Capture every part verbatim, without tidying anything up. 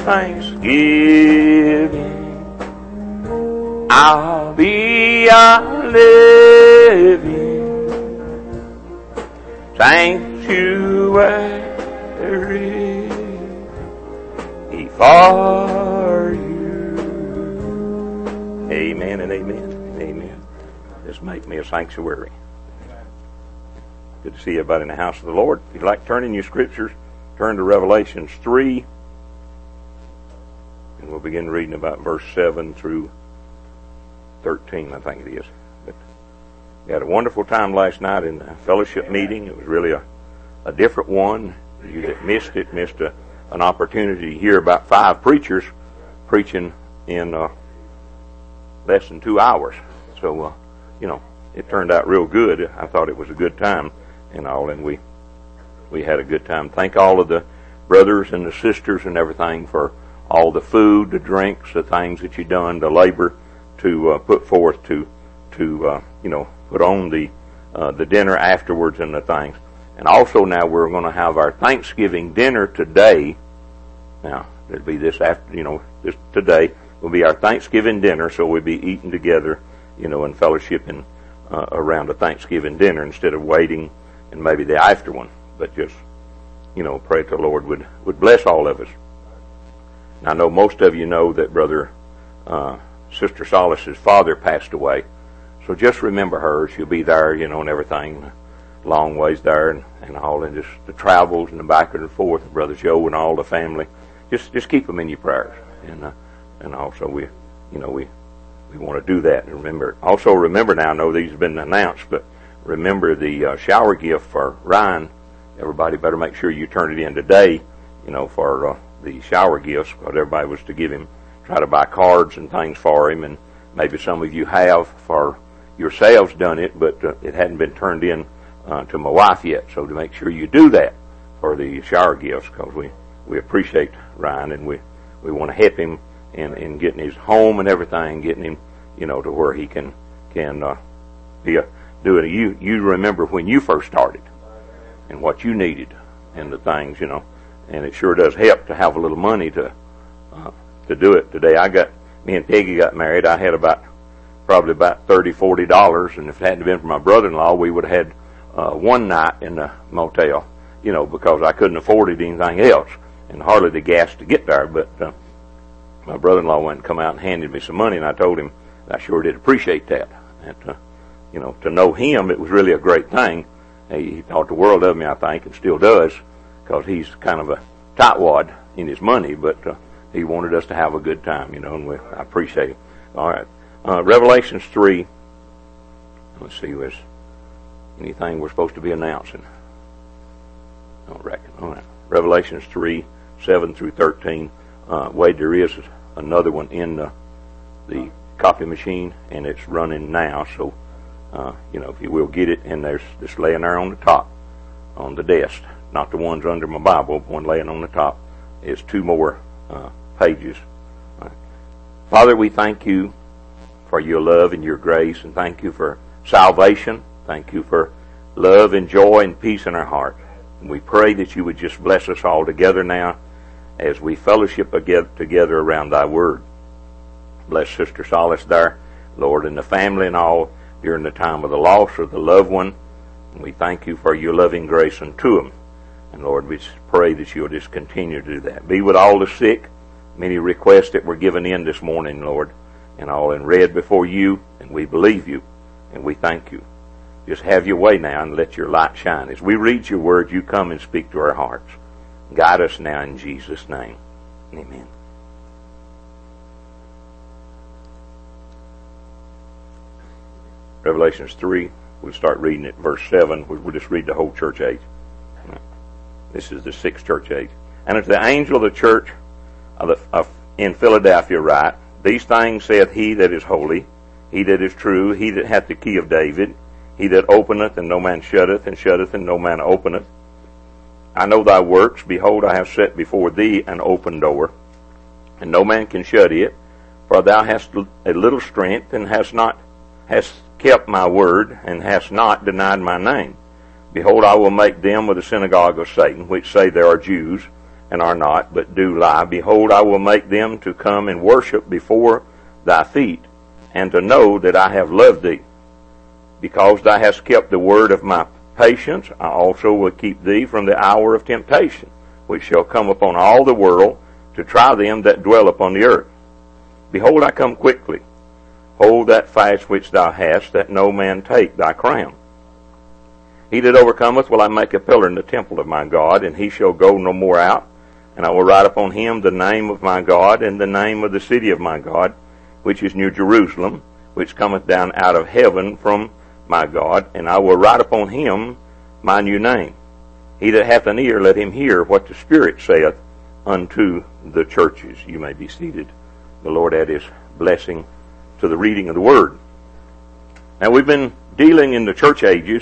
thanksgiving. I'll be a living sanctuary for you. Amen and amen. Amen. Just make me a sanctuary. Good to see everybody in the house of the Lord. If you'd like to turn in your scriptures, turn to Revelations three. And we'll begin reading about verse seven through thirteen, I think it is. But we had a wonderful time last night in the fellowship meeting. It was really a, a different one. You that missed it, missed a, an opportunity to hear about five preachers preaching in uh, less than two hours. So, uh, you know, it turned out real good. I thought it was a good time and all, and we we had a good time. Thank all of the brothers and the sisters and everything for all the food, the drinks, the things that you've done, the labor to uh, put forth to to uh, you know put on the uh, the dinner afterwards and the things. And also now we're going to have our Thanksgiving dinner today. Now it'll be this after you know this today will be our Thanksgiving dinner, so we'll be eating together, you know, and fellowshipping uh, around a Thanksgiving dinner instead of waiting and maybe the after one. But just, you know, pray that the Lord would, would bless all of us. And I know most of you know that Brother, uh, Sister Solace's father passed away. So just remember her. She'll be there, you know, and everything, long ways there and, and all, and just the travels and the back and forth, Brother Joe and all the family. Just, just keep them in your prayers. And, uh, and also we, you know, we, we want to do that. And remember, also remember now, I know these have been announced, but remember the uh, shower gift for Ryan. Everybody better make sure you turn it in today, you know, for uh, the shower gifts, because everybody was to give him, try to buy cards and things for him, and maybe some of you have for yourselves done it, but uh, it hadn't been turned in uh, to my wife yet. So to make sure you do that for the shower gifts, because we, we appreciate Ryan, and we, we want to help him in, in getting his home and everything, getting him, you know, to where he can can uh, be a do it. You you remember when you first started and what you needed and the things, you know, and it sure does help to have a little money to uh, to do it. Today I got me and Peggy got married. I had about probably about thirty, forty dollars, and if it hadn't been for my brother-in-law, we would have had uh, one night in the motel, you know, because I couldn't afford it anything else, and hardly the gas to get there. But uh, my brother-in-law went and come out and handed me some money, and I told him I sure did appreciate that. And, uh, you know, to know him, it was really a great thing. He, he thought the world of me, I think, and still does, because he's kind of a tightwad in his money, but uh, he wanted us to have a good time, you know, and we, I appreciate it. All right. Uh, Revelations three. Let's see, was anything we're supposed to be announcing? I don't reckon. All right. Revelations three, seven through thirteen. Uh, Wade, there is another one in the, the copy machine, and it's running now, so Uh, you know, if you will get it, and there's just laying there on the top, on the desk, not the ones under my Bible, one laying on the top, is two more uh, pages. Right. Father, we thank you for your love and your grace, and thank you for salvation. Thank you for love and joy and peace in our heart. And we pray that you would just bless us all together now as we fellowship together around thy word. Bless Sister Solace there, Lord, and the family and all, during the time of the loss of the loved one. And we thank you for your loving grace unto them. And Lord, we just pray that you'll just continue to do that. Be with all the sick, many requests that were given in this morning, Lord, and all and read before you, and we believe you, and we thank you. Just have your way now and let your light shine. As we read your word, you come and speak to our hearts. Guide us now in Jesus' name. Amen. Revelations three, we'll start reading at verse seven. We'll just read the whole church age. This is the sixth church age. And unto the angel of the church of the, of, in Philadelphia write, These things saith he that is holy, he that is true, he that hath the key of David, he that openeth and no man shutteth, and shutteth and no man openeth. I know thy works. Behold, I have set before thee an open door, and no man can shut it. For thou hast a little strength, and hast not hast kept my word, and hast not denied my name. Behold, I will make them of the synagogue of Satan, which say they are Jews, and are not, but do lie. Behold, I will make them to come and worship before thy feet, and to know that I have loved thee. Because thou hast kept the word of my patience, I also will keep thee from the hour of temptation, which shall come upon all the world, to try them that dwell upon the earth. Behold, I come quickly. Hold that fast which thou hast, that no man take thy crown. He that overcometh will I make a pillar in the temple of my God, and he shall go no more out. And I will write upon him the name of my God, and the name of the city of my God, which is New Jerusalem, which cometh down out of heaven from my God. And I will write upon him my new name. He that hath an ear, let him hear what the Spirit saith unto the churches. You may be seated. The Lord add his blessing to the reading of the Word. Now, we've been dealing in the church ages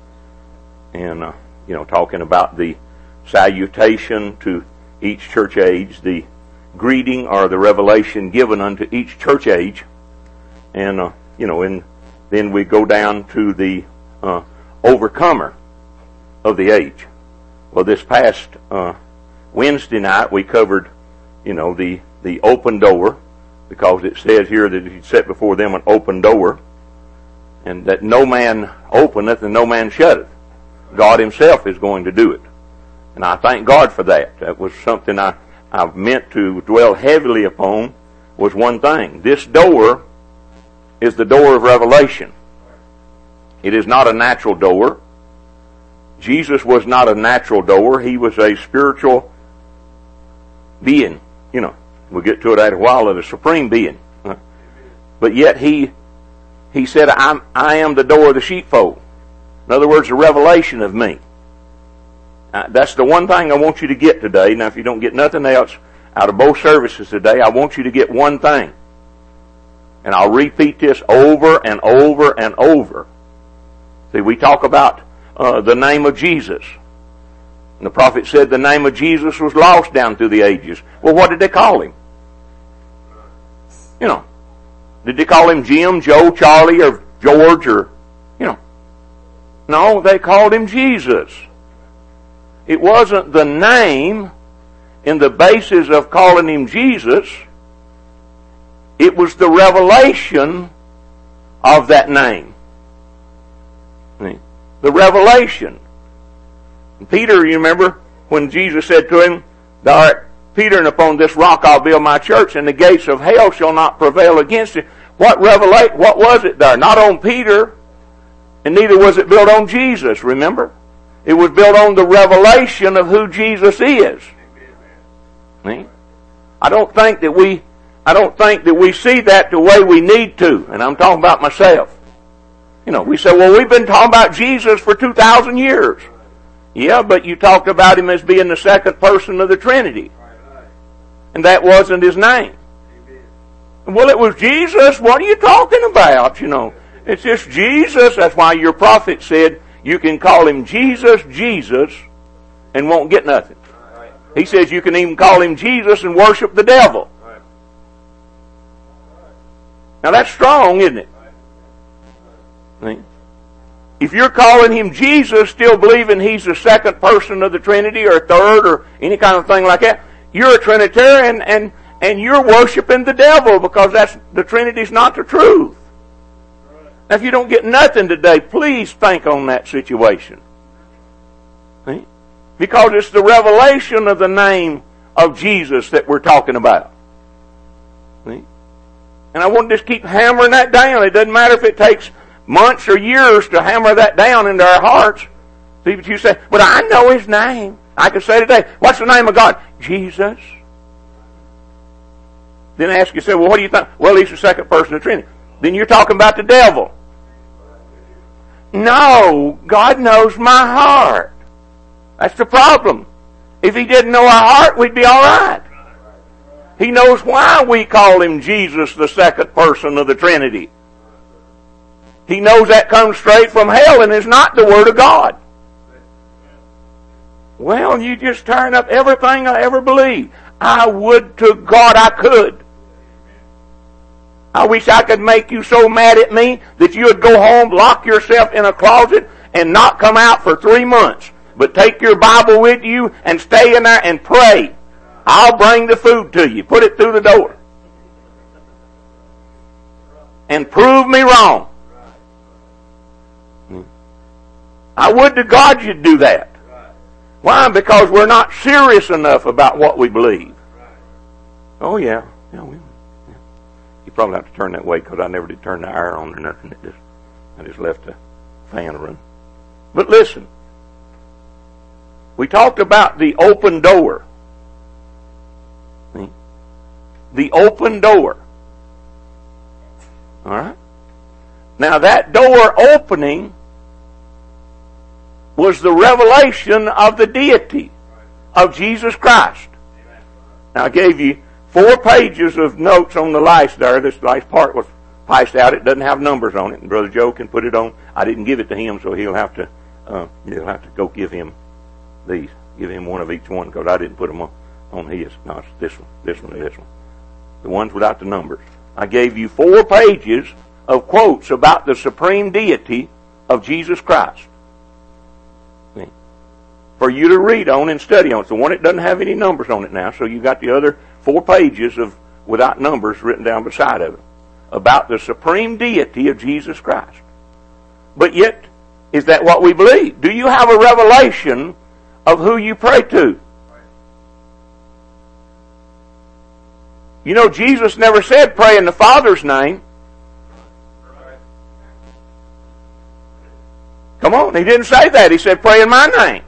and, uh, you know, talking about the salutation to each church age, the greeting or the revelation given unto each church age. And, uh, you know, and then we go down to the uh, overcomer of the age. Well, this past uh, Wednesday night we covered, you know, the, the open door, because it says here that he set before them an open door, and that no man openeth and no man shutteth. God himself is going to do it. And I thank God for that. That was something I, I meant to dwell heavily upon, was one thing. This door is the door of revelation. It is not a natural door. Jesus was not a natural door. He was a spiritual being. You know, we'll get to it after a while, of a supreme being. But yet he he said, I'm, I am the door of the sheepfold. In other words, a revelation of me. Uh, that's the one thing I want you to get today. Now, if you don't get nothing else out of both services today, I want you to get one thing. And I'll repeat this over and over and over. See, we talk about uh, the name of Jesus. And the prophet said the name of Jesus was lost down through the ages. Well, what did they call him? You know, did they call him Jim, Joe, Charlie, or George, or, you know? No, they called him Jesus. It wasn't the name in the basis of calling him Jesus. It was the revelation of that name. The revelation. Peter, you remember when Jesus said to him, Thou art Peter, and upon this rock I'll build my church, and the gates of hell shall not prevail against it. What revelate? What was it there? Not on Peter, and neither was it built on Jesus, remember? It was built on the revelation of who Jesus is. See? I don't think that we, I don't think that we see that the way we need to, and I'm talking about myself. You know, we say, well, we've been talking about Jesus for two thousand years. Yeah, but you talked about him as being the second person of the Trinity. And that wasn't his name. Well, it was Jesus. What are you talking about? You know, it's just Jesus. That's why your prophet said you can call him Jesus, Jesus, and won't get nothing. He says you can even call him Jesus and worship the devil. Now that's strong, isn't it? If you're calling him Jesus, still believing he's the second person of the Trinity, or third, or any kind of thing like that, you're a Trinitarian, and, and you're worshiping the devil, because that's, the Trinity's not the truth. Now, if you don't get nothing today, please think on that situation. See? Because it's the revelation of the name of Jesus that we're talking about. See? And I want to just keep hammering that down. It doesn't matter if it takes months or years to hammer that down into our hearts. See, but you say, but I know his name. I can say today, what's the name of God? Jesus. Then ask yourself, well, what do you think? Well, he's the second person of the Trinity. Then you're talking about the devil. No, God knows my heart. That's the problem. If he didn't know our heart, we'd be all right. He knows why we call him Jesus, the second person of the Trinity. He knows that comes straight from hell and is not the Word of God. Well, you just turn up everything I ever believed. I would to God I could. I wish I could make you so mad at me that you would go home, lock yourself in a closet, and not come out for three months. But take your Bible with you and stay in there and pray. I'll bring the food to you. Put it through the door. And prove me wrong. I would to God you'd do that. Why? Because we're not serious enough about what we believe. Oh yeah. Yeah, we, yeah. You probably have to turn that way because I never did turn the air on or nothing. It just, I just left the fan running. But listen. We talked about the open door. The open door. Alright? Now that door opening was the revelation of the deity of Jesus Christ. Now I gave you four pages of notes on the lice there. This last part was passed out. It doesn't have numbers on it. And Brother Joe can put it on. I didn't give it to him, so he'll have to uh, he'll have to go give him these. Give him one of each one because I didn't put them on, on his. No, it's this one, this one, and this one. The ones without the numbers. I gave you four pages of quotes about the supreme deity of Jesus Christ. See? For you to read on and study on. It's the one that doesn't have any numbers on it now, so you got the other four pages of without numbers written down beside of it. About the supreme deity of Jesus Christ. But yet, is that what we believe? Do you have a revelation of who you pray to? You know, Jesus never said pray in the Father's name. Come on, he didn't say that. He said pray in my name.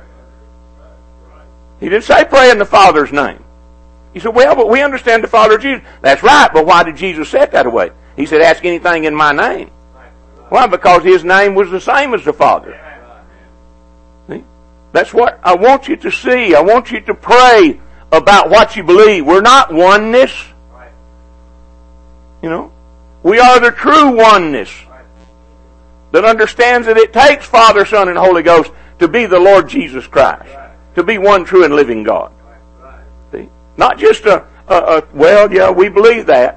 He didn't say pray in the Father's name. He said, well, but we understand the Father of Jesus. That's right, but why did Jesus say it that way? He said, ask anything in my name. Why? Because his name was the same as the Father. See? That's what I want you to see. I want you to pray about what you believe. We're not oneness. You know, we are the true oneness that understands that it takes Father, Son, and Holy Ghost to be the Lord Jesus Christ, to be one true and living God. See? Not just a, a, a well, yeah, we believe that.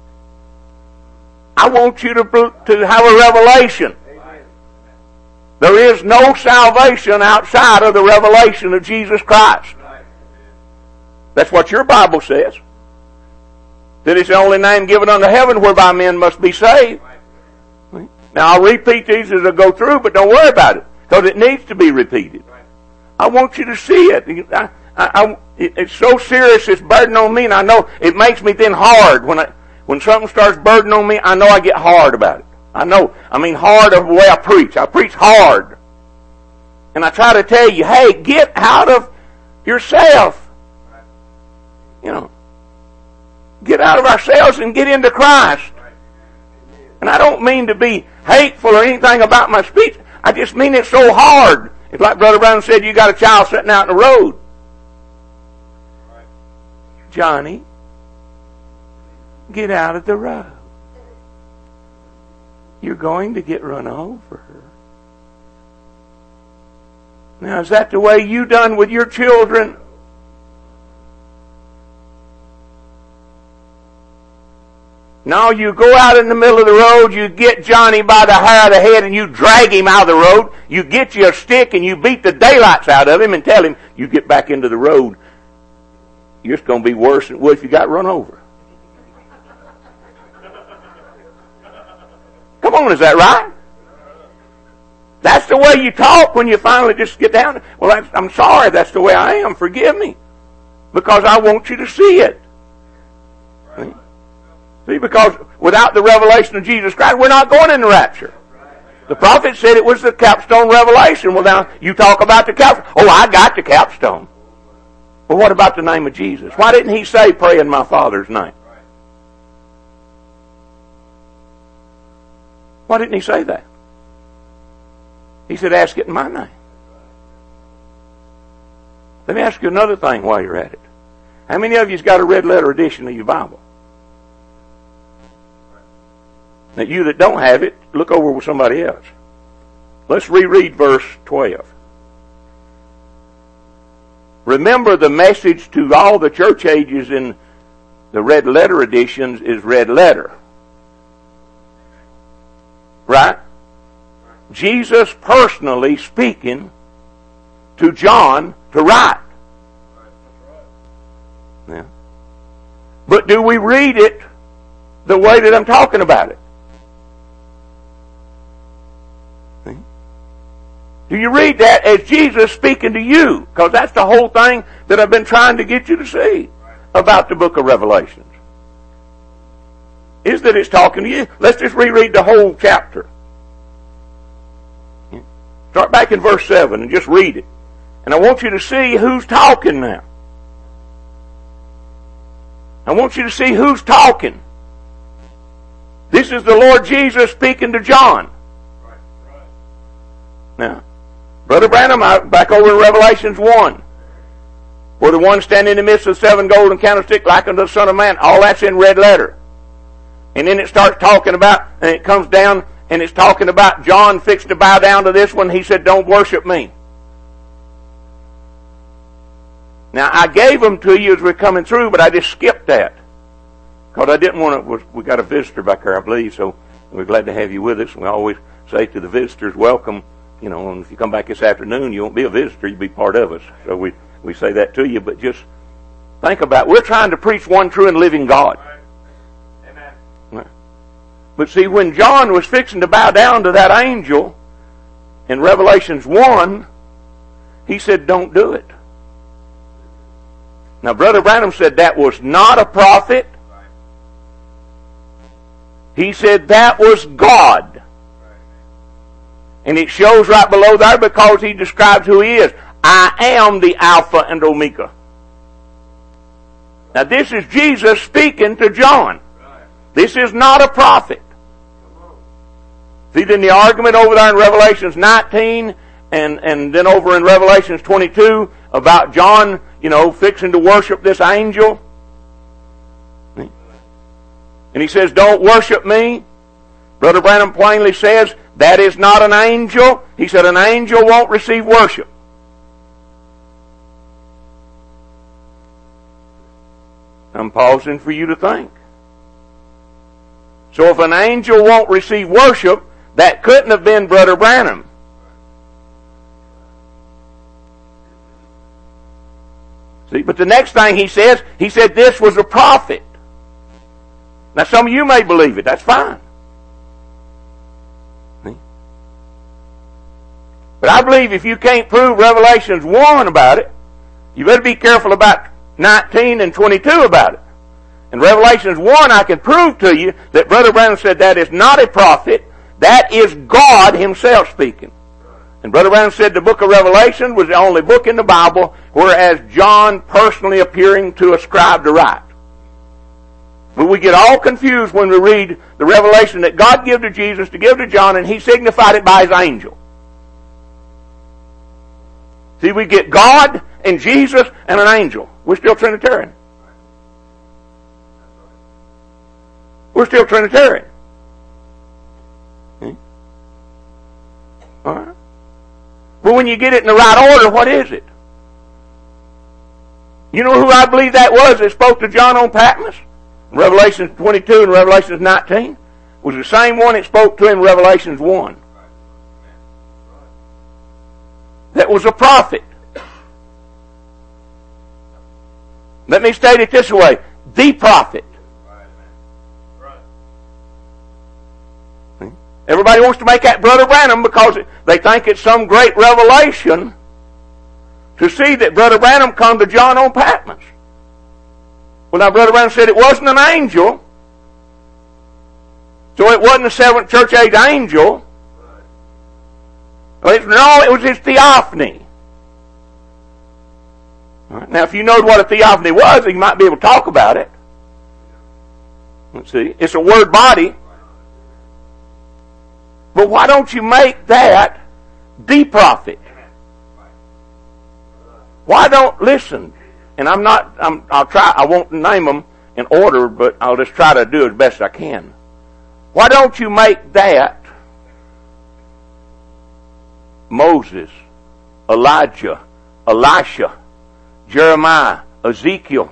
I want you to, to have a revelation. There is no salvation outside of the revelation of Jesus Christ. That's what your Bible says. That it's the only name given unto heaven whereby men must be saved. Now I'll repeat these as I go through, but don't worry about it, because it needs to be repeated. I want you to see it. I, I, I, it's so serious, it's burden on me, and I know it makes me then hard. When I, when something starts burden on me, I know I get hard about it. I know. I mean hard of the way I preach. I preach hard. And I try to tell you, hey, get out of yourself. You know, get out of ourselves and get into Christ. And I don't mean to be hateful or anything about my speech. I just mean it's so hard. It's like Brother Brown said, you got a child sitting out in the road. Johnny, get out of the road. You're going to get run over. Now, is that the way you done with your children? No, you go out in the middle of the road, you get Johnny by the hair of the head and you drag him out of the road. You get you a stick and you beat the daylights out of him and tell him, you get back into the road. You're just going to be worse than what if you got run over. Come on, is that right? That's the way you talk when you finally just get down. Well, that's, I'm sorry, that's the way I am. Forgive me. Because I want you to see it. See? See, because without the revelation of Jesus Christ, we're not going in the rapture. The prophet said it was the capstone revelation. Well, now, you talk about the capstone. Oh, I got the capstone. Well, what about the name of Jesus? Why didn't he say, pray in my Father's name? Why didn't he say that? He said, ask it in my name. Let me ask you another thing while you're at it. How many of you's got a red letter edition of your Bible? Now, you that don't have it, look over with somebody else. Let's reread verse twelve. Remember, the message to all the church ages in the red letter editions is red letter. Right? Jesus personally speaking to John to write. Yeah. But do we read it the way that I'm talking about it? See? Do you read that as Jesus speaking to you? Because that's the whole thing that I've been trying to get you to see about the book of Revelations. Is that it's talking to you. Let's just reread the whole chapter. Start back in verse seven and just read it. And I want you to see who's talking now. I want you to see who's talking. This is the Lord Jesus speaking to John. Now, Brother Branham, back over in Revelations one, where the one standing in the midst of the seven golden candlesticks like unto the Son of Man, all that's in red letter. And then it starts talking about, and it comes down, and it's talking about John fixed to bow down to this one. He said, don't worship me. Now, I gave them to you as we're coming through, but I just skipped that. Because I didn't want to, we got a visitor back there, I believe, so we're glad to have you with us. We always say to the visitors, welcome. You know, and if you come back this afternoon, you won't be a visitor, you'll be part of us. So we, we say that to you, but just think about it. We're trying to preach one true and living God. Amen. But see, when John was fixing to bow down to that angel in Revelations one, he said, don't do it. Now, Brother Branham said that was not a prophet. He said that was God. And it shows right below there because he describes who he is. I am the Alpha and Omega. Now, this is Jesus speaking to John. This is not a prophet. See, then the argument over there in Revelations nineteen and, and then over in Revelations twenty-two about John, you know, fixing to worship this angel. And he says, don't worship me. Brother Branham plainly says, that is not an angel. He said, an angel won't receive worship. I'm pausing for you to think. So if an angel won't receive worship, that couldn't have been Brother Branham. See, but the next thing he says, he said this was a prophet. Now some of you may believe it, that's fine. See? But I believe if you can't prove Revelations one about it, you better be careful about nineteen and twenty-two about it. In Revelations one, I can prove to you that Brother Branham said that is not a prophet, that is God himself speaking. And Brother Branham said the book of Revelation was the only book in the Bible whereas John personally appearing to a scribe to write. But we get all confused when we read the revelation that God gave to Jesus to give to John, and he signified it by his angel. See, we get God and Jesus and an angel. We're still Trinitarian. We're still Trinitarian. Hmm? All right. But when you get it in the right order, what is it? You know who I believe that was that spoke to John on Patmos? In Revelation twenty-two and Revelation nineteen? Was the same one that spoke to him in Revelation one. That was a prophet. Let me state it this way. The prophet. Everybody wants to make that Brother Branham because they think it's some great revelation to see that Brother Branham come to John on Patmos. Well, now Brother Branham said it wasn't an angel. So it wasn't a seventh church age angel. No, it was his theophany. Right. Now, if you know what a theophany was, you might be able to talk about it. Let's see. It's a word body. But why don't you make that the prophet? Why don't, listen, and I'm not, I'm, I'll try, I won't name them in order, but I'll just try to do as best I can. Why don't you make that Moses, Elijah, Elisha, Jeremiah, Ezekiel,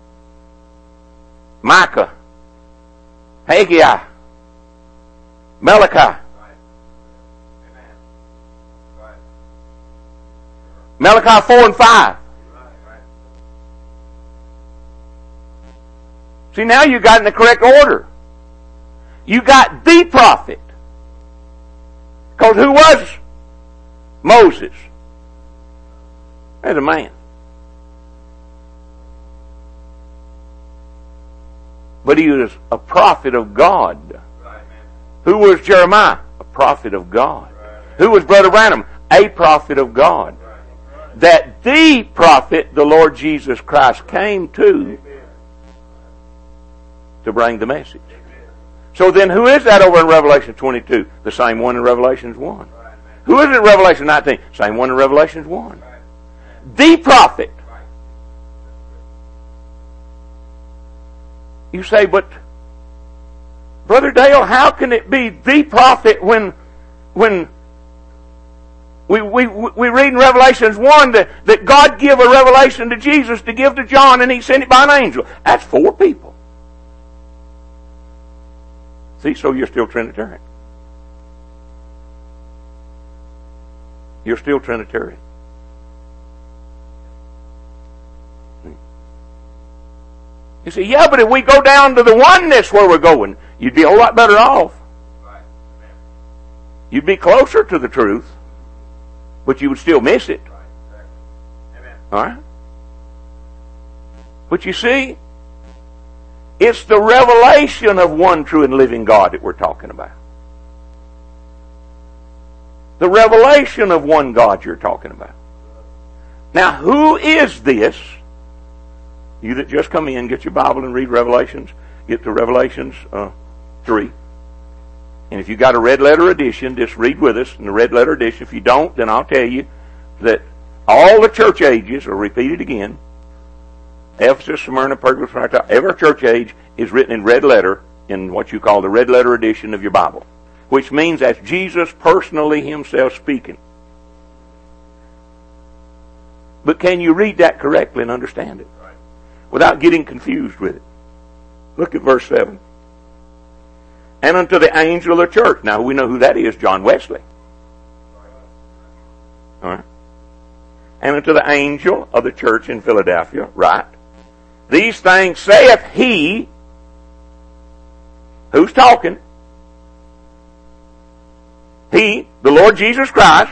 Micah, Haggai, Malachi? Malachi four and five. See, now you got in the correct order. You got the prophet. Because who was Moses? As a man. But he was a prophet of God. Who was Jeremiah? A prophet of God. Who was Brother Branham? A prophet of God. That the prophet, the Lord Jesus Christ, came to to bring the message. So then who is that over in Revelation twenty-two? The same one in Revelation one. Who is it in Revelation nineteen? Same one in Revelation one. The prophet. You say, but Brother Dale, how can it be the prophet when when we we we read in Revelation one that, that God gave a revelation to Jesus to give to John and he sent it by an angel? That's four people. See, so you're still Trinitarian. You're still Trinitarian. You say, yeah, but if we go down to the oneness where we're going, you'd be a whole lot better off. You'd be closer to the truth, but you would still miss it. Alright? But you see, it's the revelation of one true and living God that we're talking about. The revelation of one God you're talking about. Now, who is this? You that just come in, get your Bible and read Revelations. Get to Revelations uh, three. And if you got a red letter edition, just read with us in the red letter edition. If you don't, then I'll tell you that all the church ages are repeated again. Ephesus, Smyrna, Pergamos, Thyatira, every church age is written in red letter in what you call the red letter edition of your Bible. Which means that's Jesus personally himself speaking. But can you read that correctly and understand it? Without getting confused with it. Look at verse seven. And unto the angel of the church. Now we know who that is, John Wesley. Alright. And unto the angel of the church in Philadelphia, right? These things saith he. Who's talking? He, the Lord Jesus Christ,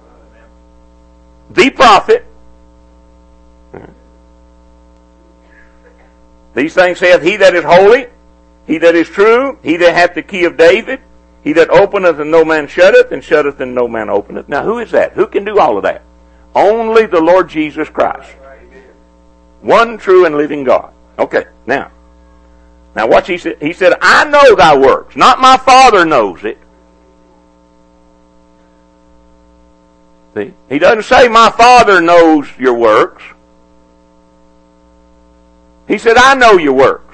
the prophet. These things saith he that is holy, he that is true, he that hath the key of David, he that openeth and no man shutteth, and shutteth and no man openeth. Now who is that? Who can do all of that? Only the Lord Jesus Christ. One true and living God. Okay, now. Now watch he said. He said, I know thy works. Not my Father knows it. See? He doesn't say my Father knows your works. He said, I know your works.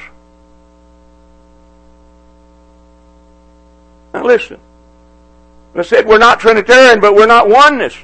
Now listen. I said we're not Trinitarian, but we're not oneness.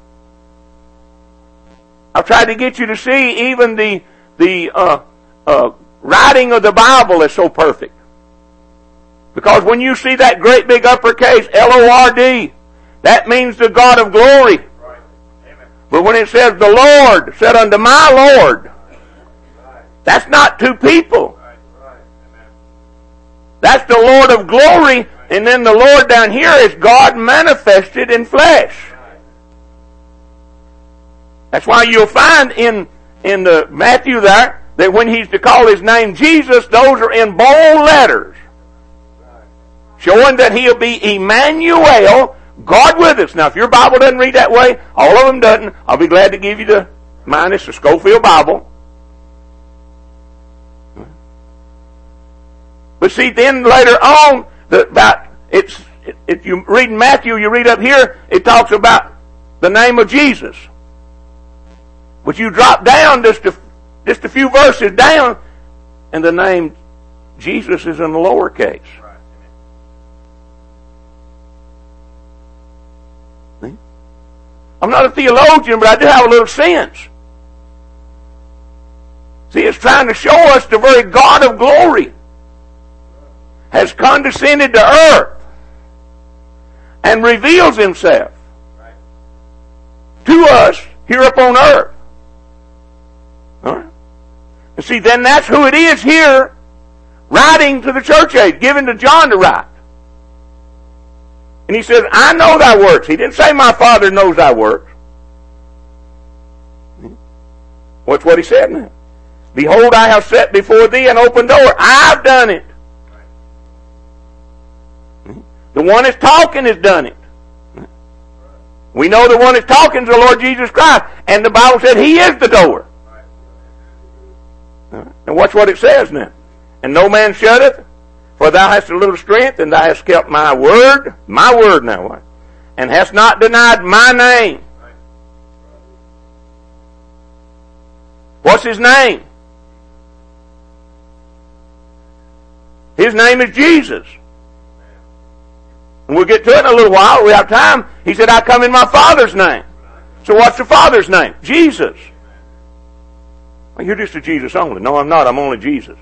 I've tried to get you to see even the the uh, uh, writing of the Bible is so perfect. Because when you see that great big uppercase L O R D, that means the God of glory. Right. Amen. But when it says the Lord said unto my Lord, right. That's not two people. Right. Right. Amen. That's the Lord of glory, right. And then the Lord down here is God manifested in flesh. Right. That's why you'll find in in the Matthew there that when he's to call his name Jesus, those are in bold letters. Right. Showing that he'll be Emmanuel, God with us. Now, if your Bible doesn't read that way, all of them doesn't, I'll be glad to give you the mine. It's the Scofield Bible. But see, then later on, the, about it's if you read in Matthew, you read up here, it talks about the name of Jesus. But you drop down just a, just a few verses down, and the name Jesus is in the lowercase. I'm not a theologian, but I do have a little sense. See, it's trying to show us the very God of glory has condescended to earth and reveals himself to us, here upon earth. All right? And see, then that's who it is here, writing to the church age, given to John to write. And he says, I know thy works. He didn't say my Father knows thy works. What's what he said now? Behold, I have set before thee an open door. I've done it. The one that's talking has done it. We know the one that's talking is the Lord Jesus Christ. And the Bible said He is the door. And watch what it says now. And no man shutteth, for thou hast a little strength, and thou hast kept my word, my word now, what? And hast not denied my name. What's His name? His name is Jesus. And we'll get to it in a little while. We have time. He said, I come in my Father's name. So what's the Father's name? Jesus. Well, you're just a Jesus only. No, I'm not. I'm only Jesus.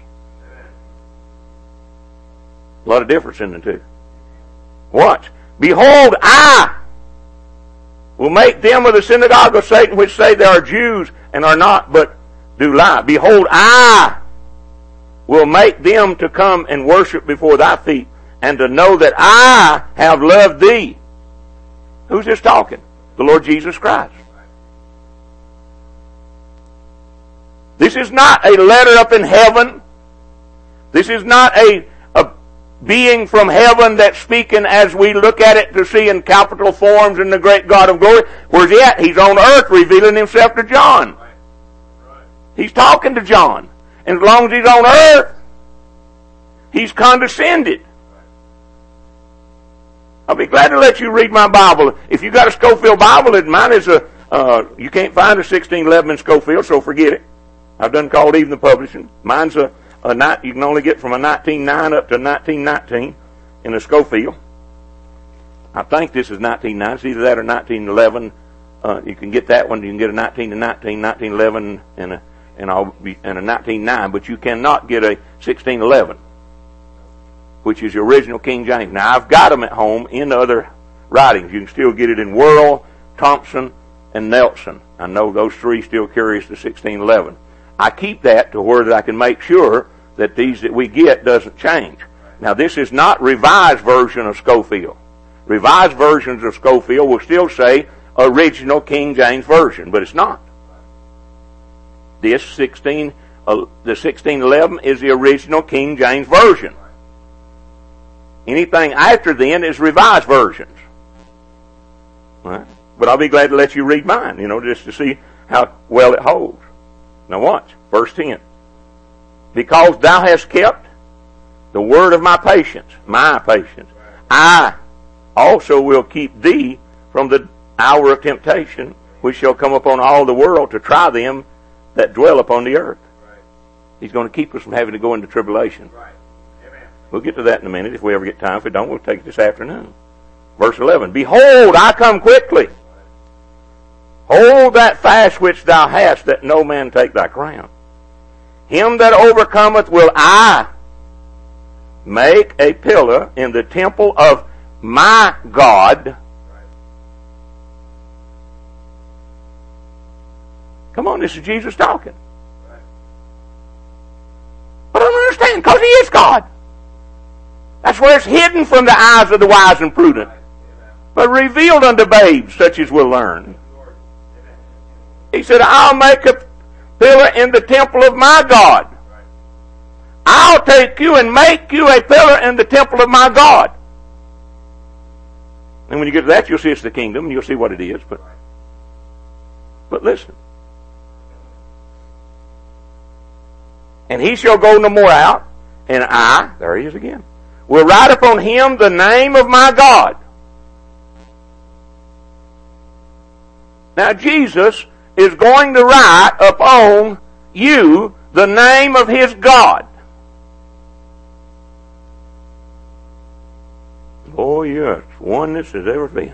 A lot of difference in the two. Watch. Behold, I will make them of the synagogue of Satan which say they are Jews and are not, but do lie. Behold, I will make them to come and worship before thy feet, and to know that I have loved thee. Who's this talking? The Lord Jesus Christ. This is not a letter up in heaven. This is not a, a being from heaven that's speaking as we look at it to see in capital forms in the great God of glory. Where's He at? He's on earth revealing Himself to John. He's talking to John. And as long as He's on earth, He's condescended. I'll be glad to let you read my Bible. If you got a Scofield Bible, mine is a, uh, you can't find a sixteen eleven in Scofield, so forget it. I've done called even the publishing. Mine's a, a night, you can only get from a nineteen nine up to nineteen nineteen in a Scofield. I think this is nineteen nine. It's either that or nineteen eleven. Uh, you can get that one. You can get a nineteen to nineteen, nineteen eleven, and a, and I'll be, and a nineteen nine, but you cannot get a sixteen eleven, which is the original King James. Now, I've got them at home in other writings. You can still get it in Worrell, Thompson, and Nelson. I know those three still carry the sixteen eleven. I keep that to where that I can make sure that these that we get doesn't change. Now, this is not revised version of Scofield. Revised versions of Scofield will still say original King James Version, but it's not. This sixteen, uh, the sixteen eleven is the original King James Version. Anything after then is revised versions. Right? But I'll be glad to let you read mine, you know, just to see how well it holds. Now watch, verse ten. Because thou hast kept the word of my patience, my patience, I also will keep thee from the hour of temptation, which shall come upon all the world to try them that dwell upon the earth. He's going to keep us from having to go into tribulation. We'll get to that in a minute if we ever get time. If we don't, we'll take it this afternoon. Verse eleven. Behold, I come quickly. Hold that fast which thou hast, that no man take thy crown. Him that overcometh will I make a pillar in the temple of my God. Come on, this is Jesus talking. But I don't understand, because He is God. That's where it's hidden from the eyes of the wise and prudent, but revealed unto babes such as will learn. He said, I'll make a pillar in the temple of my God. I'll take you and make you a pillar in the temple of my God. And when you get to that, you'll see it's the kingdom, and you'll see what it is. But, but listen. And he shall go no more out, and I, there he is again, will write upon him the name of my God. Now Jesus is going to write upon you the name of His God. Oh yes, oneness as ever been.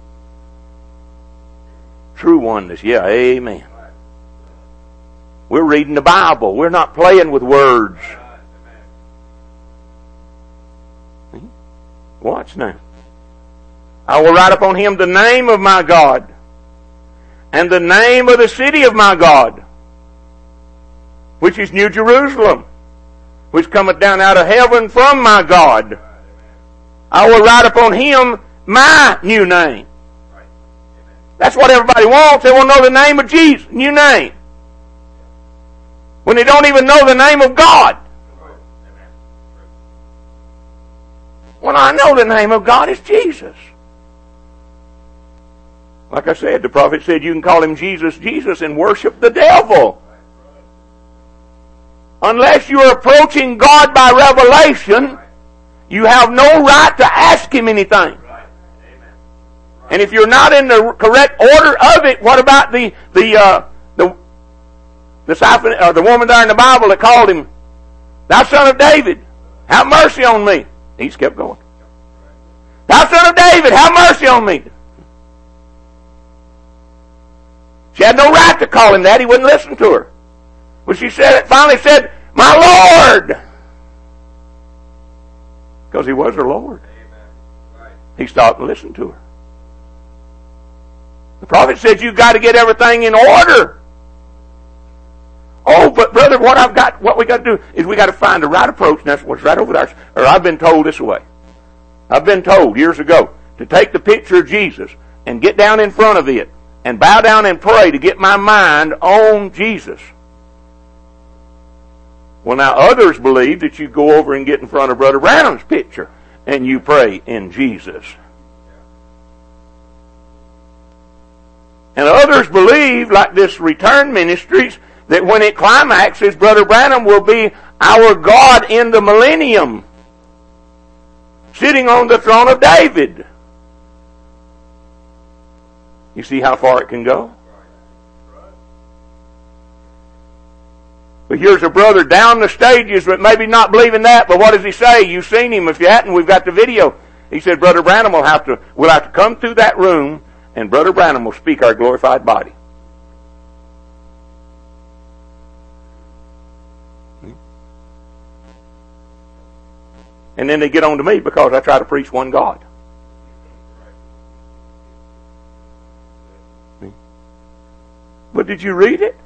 True oneness, yeah, amen. We're reading the Bible. We're not playing with words. Watch now. I will write upon him the name of my God, and the name of the city of my God, which is New Jerusalem, which cometh down out of heaven from my God. I will write upon him my new name. That's what everybody wants. They want to know the name of Jesus, new name. When they don't even know the name of God. Well, I know the name of God is Jesus. Like I said, the prophet said you can call him Jesus, Jesus, and worship the devil. Unless you are approaching God by revelation, you have no right to ask him anything. And if you're not in the correct order of it, what about the the uh, the the, siphon, or the woman there in the Bible that called him, "Thou son of David, have mercy on me"? He just kept going. "Thou son of David, have mercy on me." She had no right to call him that. He wouldn't listen to her. But she said, finally said, "My Lord," because he was her Lord. He stopped and listened to her. The prophet said you've got to get everything in order. Oh, but brother, what I've got, what we got to do is we got to find the right approach, and that's what's right over there. Or I've been told this way. I've been told years ago to take the picture of Jesus and get down in front of it and bow down and pray to get my mind on Jesus. Well, now others believe that you go over and get in front of Brother Branham's picture and you pray in Jesus. And others believe, like this Return Ministries, that when it climaxes, Brother Branham will be our God in the millennium, sitting on the throne of David. You see how far it can go? But here's a brother down the stages, but maybe not believing that, but what does he say? You've seen him. If you hadn't, we've got the video. He said, Brother Branham will have to, we'll have to come through that room, and Brother Branham will speak our glorified body. And then they get on to me because I try to preach one God. But did you read it?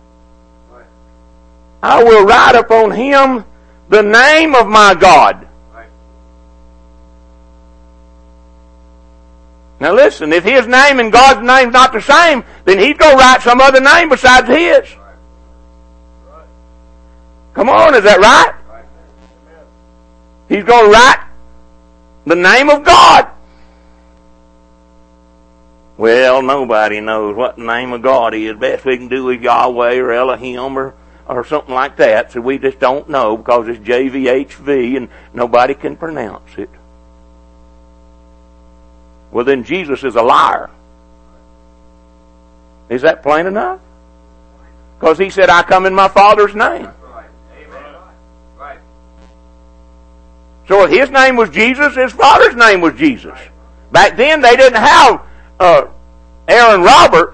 I will write upon him the name of my God. Now listen, if his name and God's name is not the same, then he's going to write some other name besides his. Come on, is that right? He's going to write the name of God. Well, nobody knows what the name of God is. Best we can do is Yahweh or Elohim or, or something like that. So we just don't know because it's J V H V and nobody can pronounce it. Well, then Jesus is a liar. Is that plain enough? Because he said, I come in my Father's name. So if his name was Jesus, his Father's name was Jesus. Back then they didn't have uh, Aaron Roberts.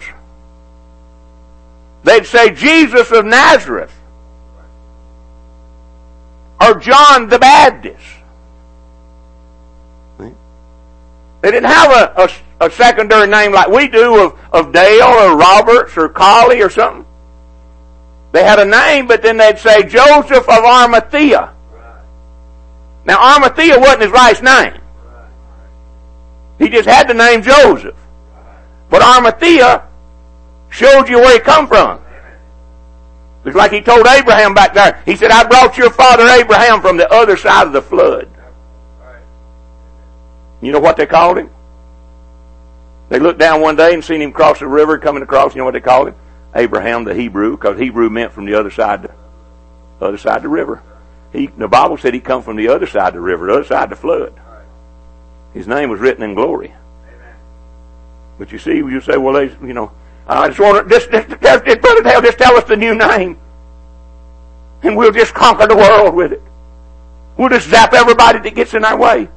They'd say Jesus of Nazareth. Or John the Baptist. They didn't have a, a, a secondary name like we do of, of Dale or Roberts or Colley or something. They had a name, but then they'd say Joseph of Arimathea. Now Arimathea wasn't his last name. He just had the name Joseph. But Arimathea showed you where he come from. It's like he told Abraham back there. He said, I brought your father Abraham from the other side of the flood. You know what they called him? They looked down one day and seen him cross the river coming across. You know what they called him? Abraham the Hebrew, because Hebrew meant from the other side, the other side of the river. He, the Bible said he come from the other side of the river, the other side of the flood. His name was written in glory. But you see, you say, well, they, you know, I just want to, just, just, just, just, Brother Dale, just tell us the new name. And we'll just conquer the world with it. We'll just zap everybody that gets in our way.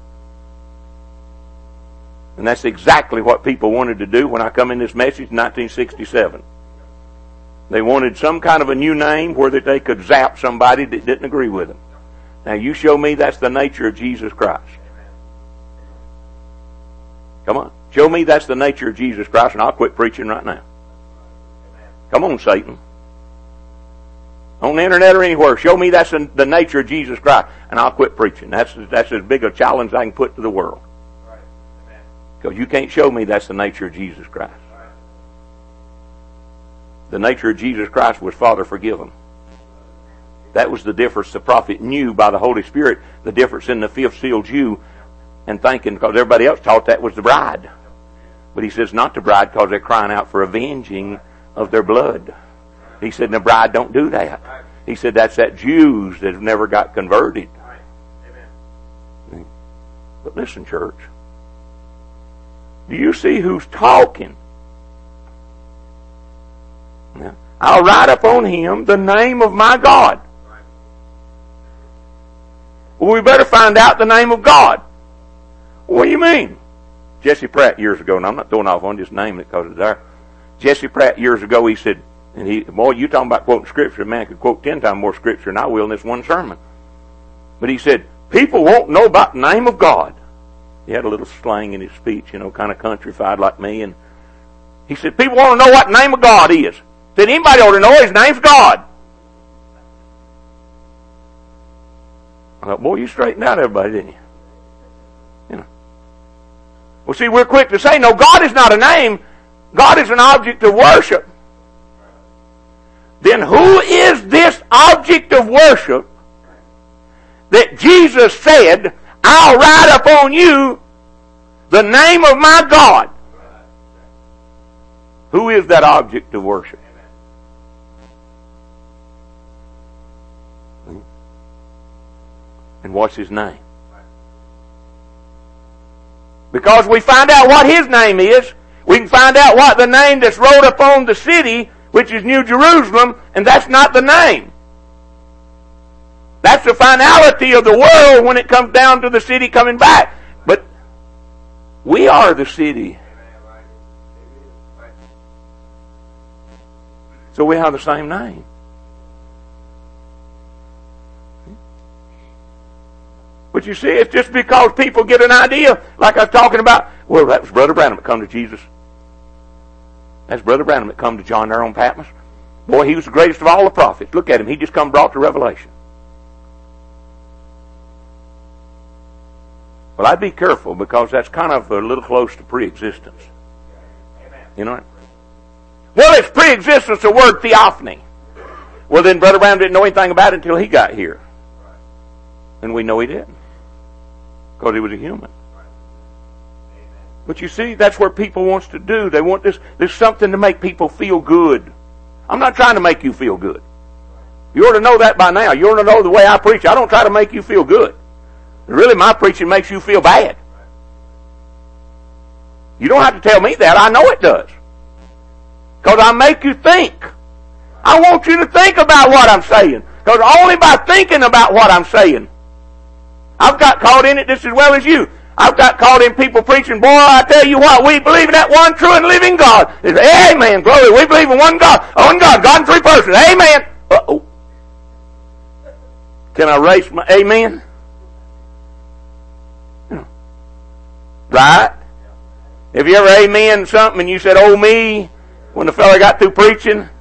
And that's exactly what people wanted to do when I come in this message in nineteen sixty-seven. They wanted some kind of a new name where that they could zap somebody that didn't agree with them. Now you show me that's the nature of Jesus Christ. Come on. Show me that's the nature of Jesus Christ and I'll quit preaching right now. Come on, Satan. On the internet or anywhere, show me that's the nature of Jesus Christ, and I'll quit preaching. That's that's as big a challenge I can put to the world. Because you can't show me that's the nature of Jesus Christ. The nature of Jesus Christ was, Father, forgive them. That was the difference the prophet knew by the Holy Spirit, the difference in the fifth seal Jew, and thinking, because everybody else taught that was the bride. But he says not the bride, because they're crying out for avenging of their blood. He said, the bride don't do that. He said, that's that Jews that have never got converted. But listen, church. Do you see who's talking? Now, I'll write upon him the name of my God. Well, we better find out the name of God. What do you mean? Jesse Pratt years ago, and I'm not throwing off on just naming it because it's there. Jesse Pratt years ago, he said, and he, boy, you talking about quoting Scripture, a man could quote ten times more Scripture than I will in this one sermon. But he said, people won't know about the name of God. He had a little slang in his speech, you know, kind of countrified like me, and he said, people want to know what the name of God is. He said, anybody ought to know his name's God. I thought, boy, you straightened out everybody, didn't you? You know. Well, see, we're quick to say, no, God is not a name. God is an object of worship. Then who is this object of worship that Jesus said, I'll write upon you the name of my God? Who is that object of worship? And what's his name? Because we find out what his name is, we can find out what the name that's wrote upon the city, which is New Jerusalem, and that's not the name. That's the finality of the world when it comes down to the city coming back. But we are the city. So we have the same name. But you see, it's just because people get an idea, like I was talking about, well, that was Brother Branham that come to Jesus. That's Brother Branham that come to John there on Patmos. Boy, he was the greatest of all the prophets. Look at him. He just come brought the revelation. Well, I'd be careful because that's kind of a little close to pre-existence. You know what? Well, it's pre-existence, the word theophany. Well, then Brother Branham didn't know anything about it until he got here. And we know he didn't. Because he was a human. But you see, that's what people wants to do. They want this, there's something to make people feel good. I'm not trying to make you feel good. You ought to know that by now. You ought to know the way I preach. I don't try to make you feel good. Really, my preaching makes you feel bad. You don't have to tell me that. I know it does. Because I make you think. I want you to think about what I'm saying. Because only by thinking about what I'm saying. I've got caught in it just as well as you. I've got caught in people preaching, boy, I tell you what, we believe in that one true and living God. It's, amen, glory, we believe in one God. One God, God in three persons. Amen. Uh-oh. Can I erase my amen? Right? Have you ever amen something and you said, oh me, when the fellow got through preaching?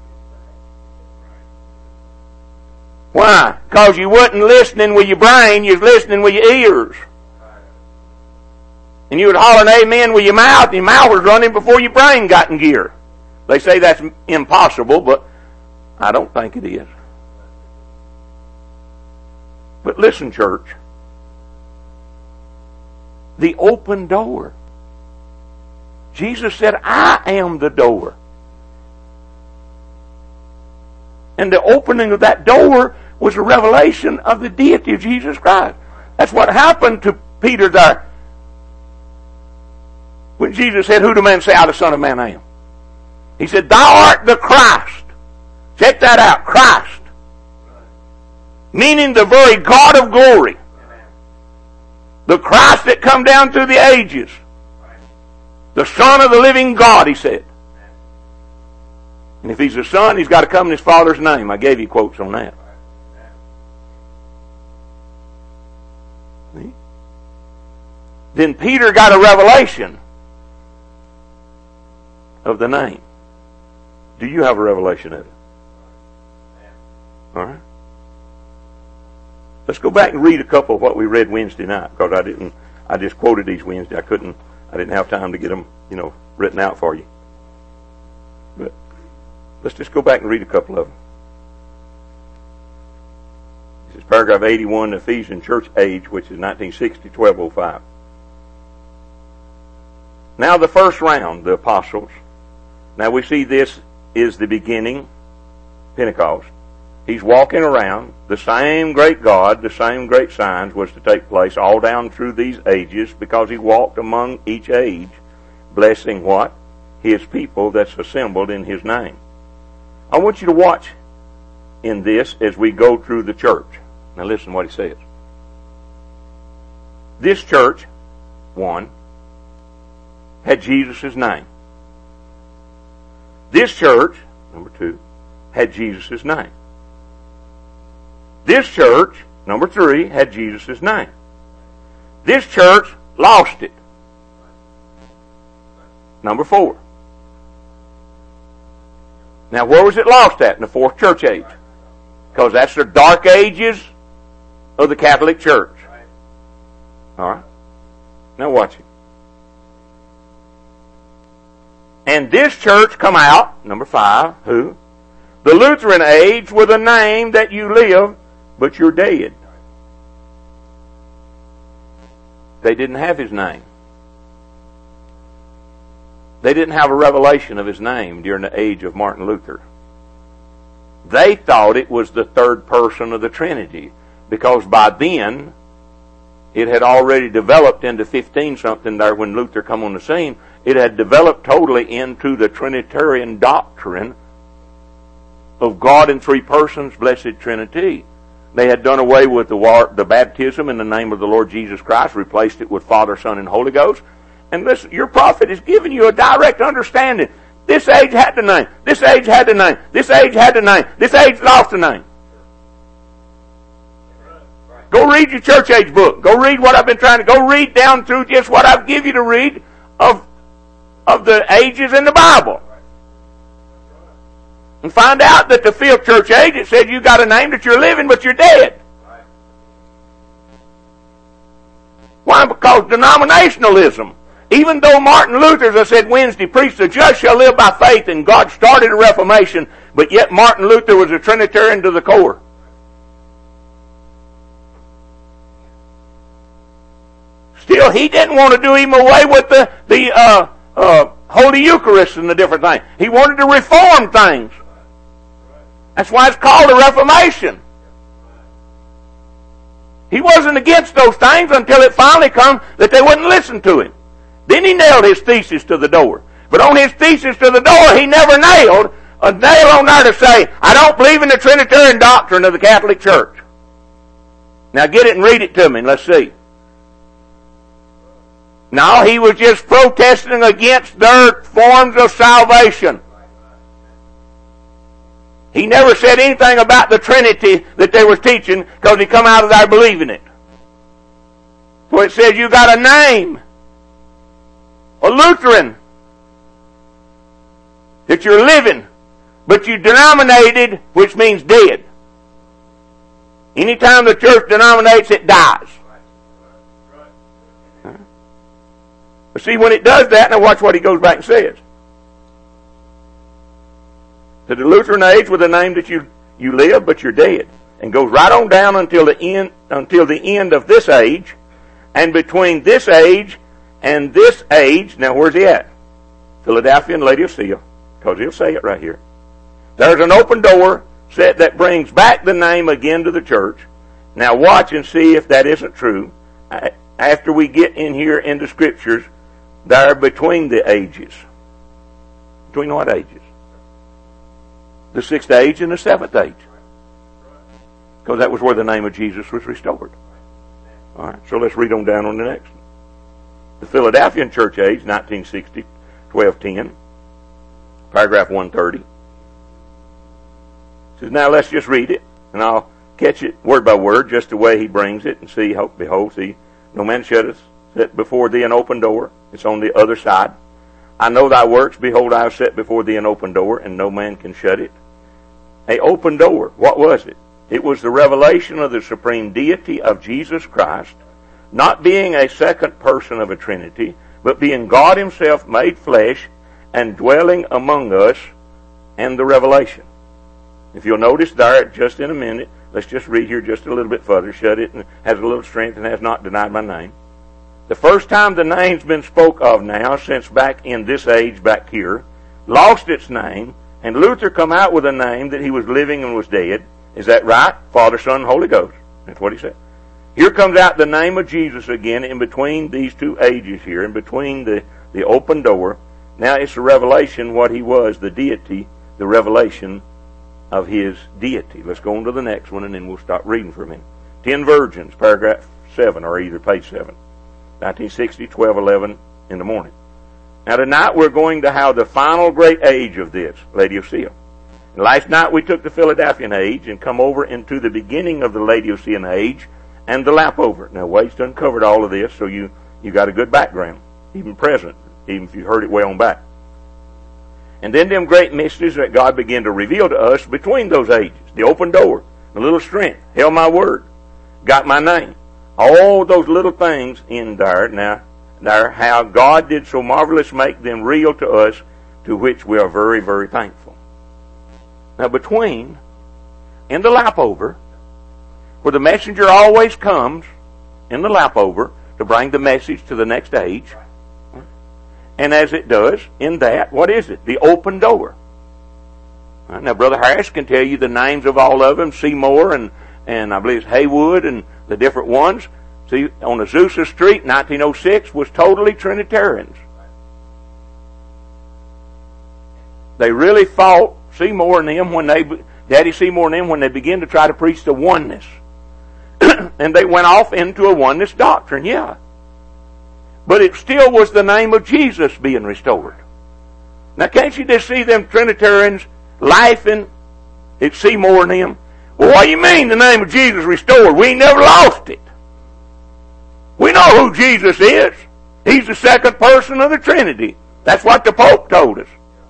Why? Because you wasn't listening with your brain, you was listening with your ears. And you would holler an amen with your mouth, and your mouth was running before your brain got in gear. They say that's impossible, but I don't think it is. But listen, church. The open door. Jesus said, I am the door. And the opening of that door was a revelation of the deity of Jesus Christ. That's what happened to Peter there. When Jesus said, who do men say I, the Son of Man, I am? He said, thou art the Christ. Check that out, Christ. Meaning the very God of glory. The Christ that come down through the ages. The Son of the living God, he said. And if he's the Son, he's got to come in his Father's name. I gave you quotes on that. See? Then Peter got a revelation of the name. Do you have a revelation of it? All right. Let's go back and read a couple of what we read Wednesday night, because I didn't. I just quoted these Wednesday. I couldn't. I didn't have time to get them, you know, written out for you. But let's just go back and read a couple of them. This is paragraph eighty-one, Ephesian Church Age, which is nineteen sixty, twelve oh five. Now the first round, the apostles. Now we see this is the beginning, Pentecost. He's walking around. The same great God, the same great signs was to take place all down through these ages, because he walked among each age, blessing what? His people that's assembled in his name. I want you to watch in this as we go through the church. Now listen to what he says. This church, one, had Jesus' name. This church, number two, had Jesus' name. This church, number three, had Jesus' name. This church lost it. Number four. Now, where was it lost at? In the fourth church age. Because that's the dark ages of the Catholic Church. All right? Now watch it. And this church come out, number five, who? The Lutheran age, with a name that you live, but you're dead. They didn't have his name. They didn't have a revelation of his name during the age of Martin Luther. They thought it was the third person of the Trinity, because by then it had already developed into fifteen something there when Luther come on the scene. It had developed totally into the Trinitarian doctrine of God in three persons, blessed Trinity. They had done away with the, war, the baptism in the name of the Lord Jesus Christ, replaced it with Father, Son, and Holy Ghost. And listen, your prophet is giving you a direct understanding. This age had the name. This age had the name. This age had the name. This age lost the name. Go read your church age book. Go read what I've been trying to, go read down through just what I've given you to read of, of the ages in the Bible. And find out that the fifth church age, it said you got a name that you're living, but you're dead. Why? Because denominationalism. Even though Martin Luther, as I said Wednesday, preached the just shall live by faith, and God started a Reformation, but yet Martin Luther was a Trinitarian to the core. Still, he didn't want to do him away with the, the uh, uh, Holy Eucharist and the different things. He wanted to reform things. That's why it's called a Reformation. He wasn't against those things until it finally come that they wouldn't listen to him. Then he nailed his thesis to the door. But on his thesis to the door, he never nailed a nail on there to say, I don't believe in the Trinitarian doctrine of the Catholic Church. Now get it and read it to me and let's see. No, he was just protesting against their forms of salvation. He never said anything about the Trinity that they were teaching, because he come out of there believing it. So it says you got a name, a Lutheran, that you're living, but you denominated, which means dead. Anytime the church denominates, it dies. But see, when it does that, now watch what he goes back and says. To the Lutheran age, with a name that you, you live, but you're dead. And goes right on down until the end, until the end of this age. And between this age and this age, now where's he at? Philadelphia and Laodicea, because he'll say it right here. There's an open door set that brings back the name again to the church. Now watch and see if that isn't true. After we get in here into scriptures, there between the ages. Between what ages? The sixth age and the seventh age. Because that was where the name of Jesus was restored. Alright, so let's read on down on the next one. The Philadelphian church age, nineteen sixty, twelve ten. Paragraph one thirty. It says, now let's just read it, and I'll catch it word by word, just the way he brings it, and see, behold, see, no man shutteth before thee an open door. It's on the other side. I know thy works. Behold, I have set before thee an open door, and no man can shut it. An open door. What was it? It was the revelation of the supreme deity of Jesus Christ, not being a second person of a Trinity, but being God himself made flesh and dwelling among us, and the revelation. If you'll notice there, just in a minute, let's just read here just a little bit further. Shut it and has a little strength and has not denied my name. The first time the name's been spoke of now, since back in this age back here, lost its name, and Luther come out with a name that he was living and was dead. Is that right? Father, Son, Holy Ghost. That's what he said. Here comes out the name of Jesus again in between these two ages here, in between the, the open door. Now it's a revelation what he was, the deity, the revelation of his deity. Let's go on to the next one and then we'll stop reading for a minute. Ten virgins, paragraph seven, or either page seven. nineteen sixty, twelve eleven in the morning. Now tonight we're going to have the final great age of this, Laodicea. And last night we took the Philadelphian age and come over into the beginning of the Laodicean age and the lap over. Now Wade's done covered all of this, so you, you got a good background, even present, even if you heard it way on back. And then them great mysteries that God began to reveal to us between those ages. The open door, the little strength, held my word, got my name. All those little things in there, now, there, how God did so marvelous make them real to us, to which we are very, very thankful. Now between, in the lap over, where the messenger always comes, in the lap over, to bring the message to the next age, and as it does, in that, what is it? The open door. Right, now Brother Harris can tell you the names of all of them, Seymour and, and I believe it's Haywood and the different ones. See, on Azusa Street, nineteen oh six, was totally Trinitarians. They really fought Seymour and them when they, Daddy Seymour and them, when they began to try to preach the oneness. And they went off into a oneness doctrine, yeah. But it still was the name of Jesus being restored. Now can't you just see them Trinitarians laughing at Seymour and them? Well, what do you mean the name of Jesus restored? We ain't never lost it. We know who Jesus is. He's the second person of the Trinity. That's what the Pope told us.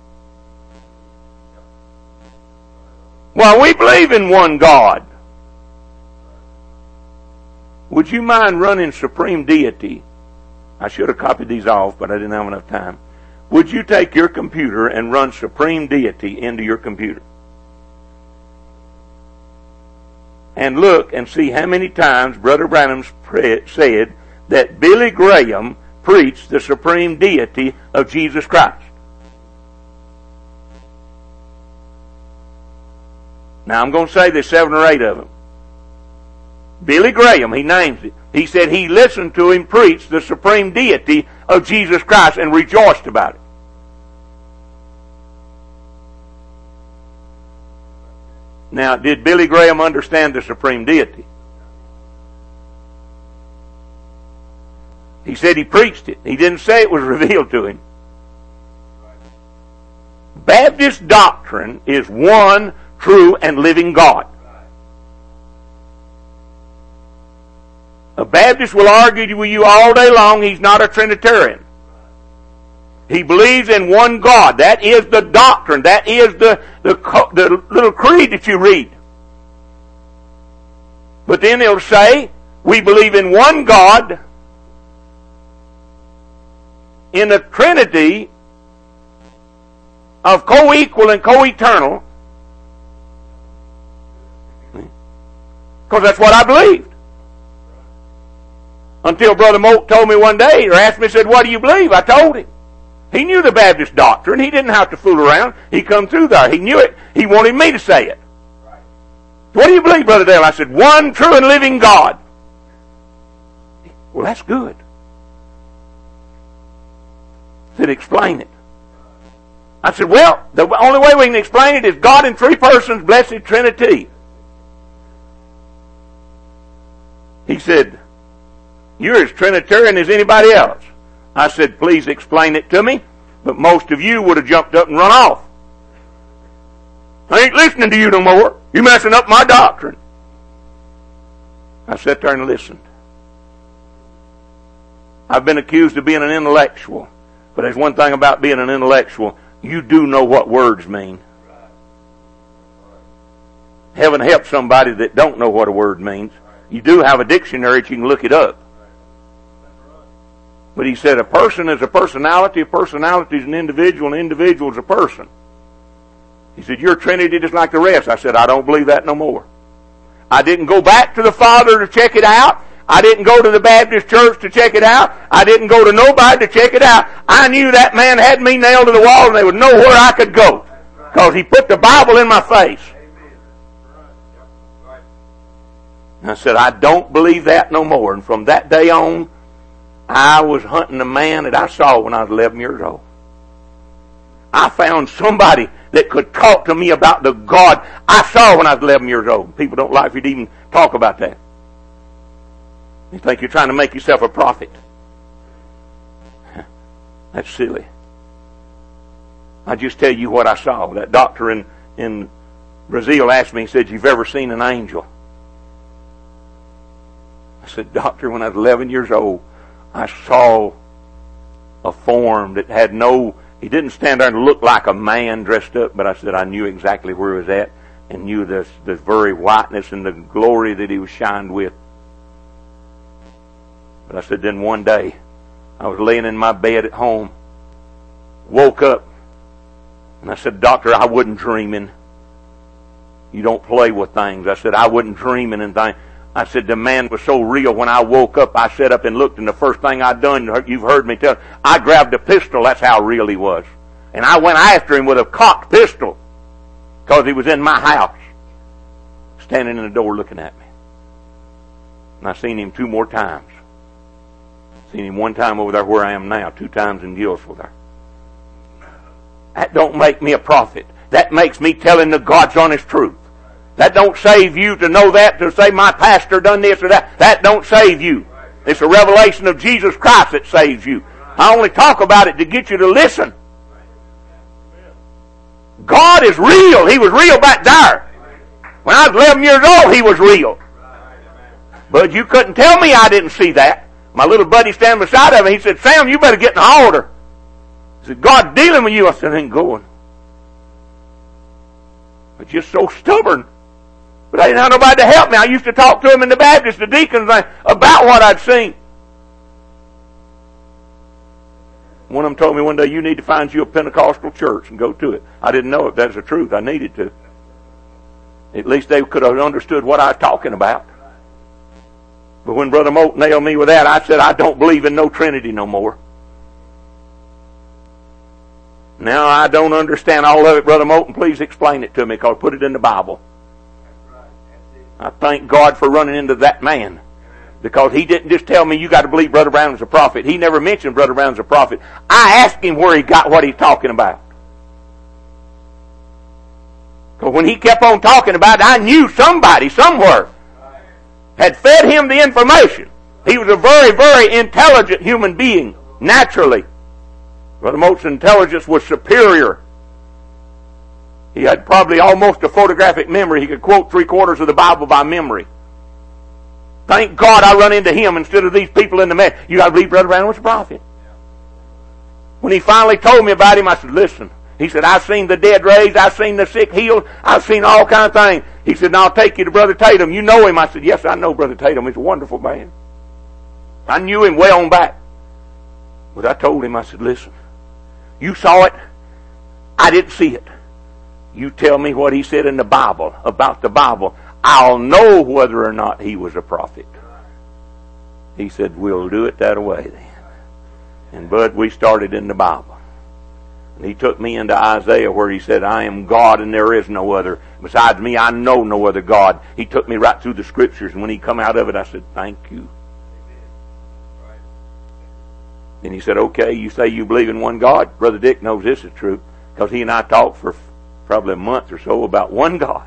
Well, we believe in one God. Would you mind running Supreme Deity? I should have copied these off, but I didn't have enough time. Would you take your computer and run Supreme Deity into your computer? And look and see how many times Brother Branham's said that Billy Graham preached the supreme deity of Jesus Christ. Now I'm going to say there's seven or eight of them. Billy Graham, he names it. He said he listened to him preach the supreme deity of Jesus Christ and rejoiced about it. Now, did Billy Graham understand the supreme deity? He said he preached it. He didn't say it was revealed to him. Baptist doctrine is one true and living God. A Baptist will argue with you all day long he's not a Trinitarian. He believes in one God. That is the doctrine. That is the, the, the little creed that you read. But then he'll say, we believe in one God, in a Trinity of co-equal and co-eternal, because that's what I believed. Until Brother Moak told me one day, or asked me, said, what do you believe? I told him. He knew the Baptist doctrine. He didn't have to fool around. He come through there. He knew it. He wanted me to say it. Right. What do you believe, Brother Dale? I said, one true and living God. Well, that's good. I said, explain it. I said, well, the only way we can explain it is God in three persons, blessed Trinity. He said, you're as Trinitarian as anybody else. I said, please explain it to me. But most of you would have jumped up and run off. I ain't listening to you no more. You're messing up my doctrine. I sat there and listened. I've been accused of being an intellectual. But there's one thing about being an intellectual. You do know what words mean. Heaven help somebody that don't know what a word means. You do have a dictionary that you can look it up. But he said a person is a personality, a personality is an individual, an individual is a person. He said, your Trinity just like the rest. I said, I don't believe that no more. I didn't go back to the Father to check it out. I didn't go to the Baptist church to check it out. I didn't go to nobody to check it out. I knew that man had me nailed to the wall and they would know where I could go. Because he put the Bible in my face. And I said, I don't believe that no more. And from that day on, I was hunting a man that I saw when I was eleven years old. I found somebody that could talk to me about the God I saw when I was eleven years old. People don't like you to even talk about that. You think you're trying to make yourself a prophet. That's silly. I just tell you what I saw. That doctor in, in Brazil asked me, he said, you've ever seen an angel? I said, doctor, when I was eleven years old, I saw a form that had no, he didn't stand there and look like a man dressed up, but I said I knew exactly where he was at and knew the, the very whiteness and the glory that he was shined with. But I said, then one day, I was laying in my bed at home, woke up, and I said, doctor, I wasn't dreaming. You don't play with things. I said, I wasn't dreaming and things. I said, the man was so real. When I woke up, I sat up and looked, and the first thing I done, you've heard me tell, I grabbed a pistol. That's how real he was. And I went after him with a cocked pistol because he was in my house, standing in the door looking at me. And I seen him two more times. Seen him one time over there where I am now, two times in Gilsville there. That don't make me a prophet. That makes me telling the God's honest truth. That don't save you to know that, to say my pastor done this or that. That don't save you. It's a revelation of Jesus Christ that saves you. I only talk about it to get you to listen. God is real. He was real back there. When I was eleven years old, He was real. But you couldn't tell me I didn't see that. My little buddy standing beside me, he said, Sam, you better get in the altar. He said, God's dealing with you. I said, I ain't going. I was just so stubborn. But I didn't have nobody to help me. I used to talk to him in the Baptist, the deacons, about what I'd seen. One of them told me one day, you need to find you a Pentecostal church and go to it. I didn't know if that was the truth. I needed to. At least they could have understood what I was talking about. But when Brother Moat nailed me with that, I said, I don't believe in no Trinity no more. Now I don't understand all of it, Brother Moulton. Please explain it to me, because put it in the Bible. I thank God for running into that man, because he didn't just tell me you got to believe Brother Brown's a prophet. He never mentioned Brother Brown's a prophet. I asked him where he got what he's talking about. Because when he kept on talking about it, I knew somebody somewhere had fed him the information. He was a very, very intelligent human being, naturally. Brother Moulton's intelligence was superior. He had probably almost a photographic memory. He could quote three quarters of the Bible by memory. Thank God I run into him instead of these people in the mess. You got to believe Brother Brown was a prophet. When he finally told me about him, I said, listen. He said, I've seen the dead raised. I've seen the sick healed. I've seen all kinds of things. He said, now I'll take you to Brother Tatum. You know him. I said, yes, I know Brother Tatum. He's a wonderful man. I knew him way on back. But I told him, I said, listen, you saw it. I didn't see it. You tell me what he said in the Bible about the Bible. I'll know whether or not he was a prophet. He said, we'll do it that way then. And Bud, we started in the Bible. And he took me into Isaiah where he said, I am God and there is no other. Besides me, I know no other God. He took me right through the Scriptures. And when he come out of it, I said, thank you. And he said, okay, you say you believe in one God? Brother Dick knows this is true, because he and I talked for probably a month or so about one God.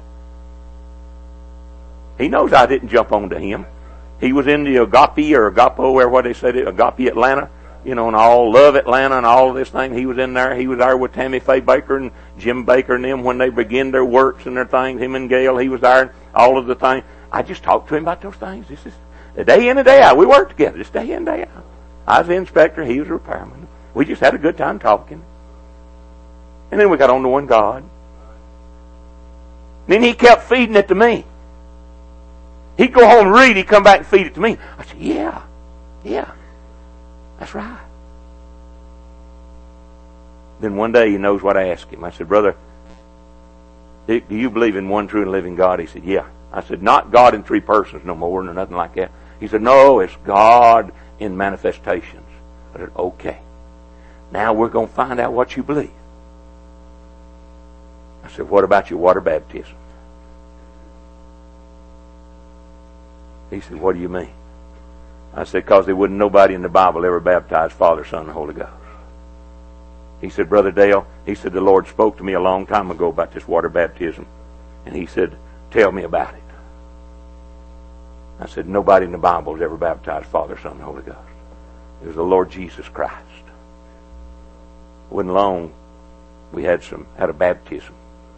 He knows I didn't jump onto him. He was in the Agape or Agapo, or what they said, Agape Atlanta, you know, and all Love Atlanta and all of this thing. He was in there. He was there with Tammy Faye Baker and Jim Baker and them when they began their works and their things. Him and Gail, he was there, and all of the things. I just talked to him about those things. This is the day in and day out. We worked together, just day in and day out. I was the inspector. He was a repairman. We just had a good time talking. And then we got on to one God. And then he kept feeding it to me. He'd go home and read, he'd come back and feed it to me. I said, yeah, yeah, that's right. Then one day he knows what I asked him. I said, brother, do you believe in one true and living God? He said, yeah. I said, not God in three persons no more, or nothing like that. He said, no, it's God in manifestations. I said, okay. Now we're going to find out what you believe. I said, what about your water baptism? He said, what do you mean? I said, because there wasn't nobody in the Bible ever baptized Father, Son, and Holy Ghost. He said, Brother Dale, he said, the Lord spoke to me a long time ago about this water baptism. And he said, tell me about it. I said, nobody in the Bible has ever baptized Father, Son, and Holy Ghost. It was the Lord Jesus Christ. It wasn't long, we had some had a baptism.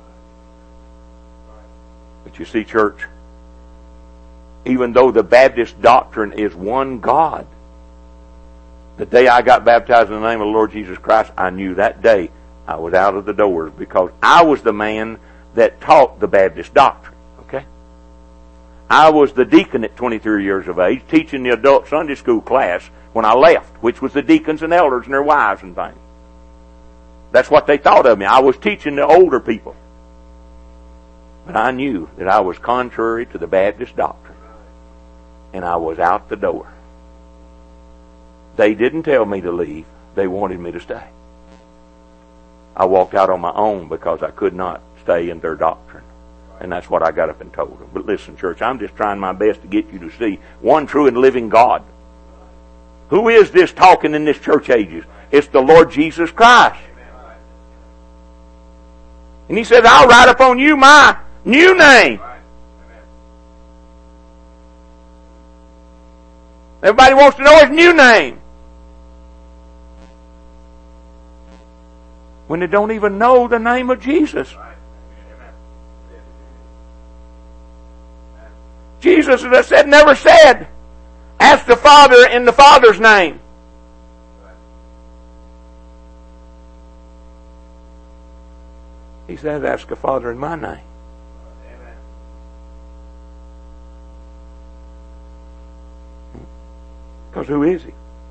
But you see, church, even though the Baptist doctrine is one God, the day I got baptized in the name of the Lord Jesus Christ, I knew that day I was out of the doors, because I was the man that taught the Baptist doctrine. Okay? I was the deacon at twenty-three years of age, teaching the adult Sunday school class when I left, which was the deacons and elders and their wives and things. That's what they thought of me. I was teaching the older people. But I knew that I was contrary to the Baptist doctrine. And I was out the door. They didn't tell me to leave. They wanted me to stay. I walked out on my own because I could not stay in their doctrine. And that's what I got up and told them. But listen, church, I'm just trying my best to get you to see one true and living God. Who is this talking in this church ages? It's the Lord Jesus Christ. And he says, I'll write upon you my new name. Everybody wants to know his new name. When they don't even know the name of Jesus. Jesus, as I said, never said, ask the Father in the Father's name. He said, ask the Father in my name. Because who is he?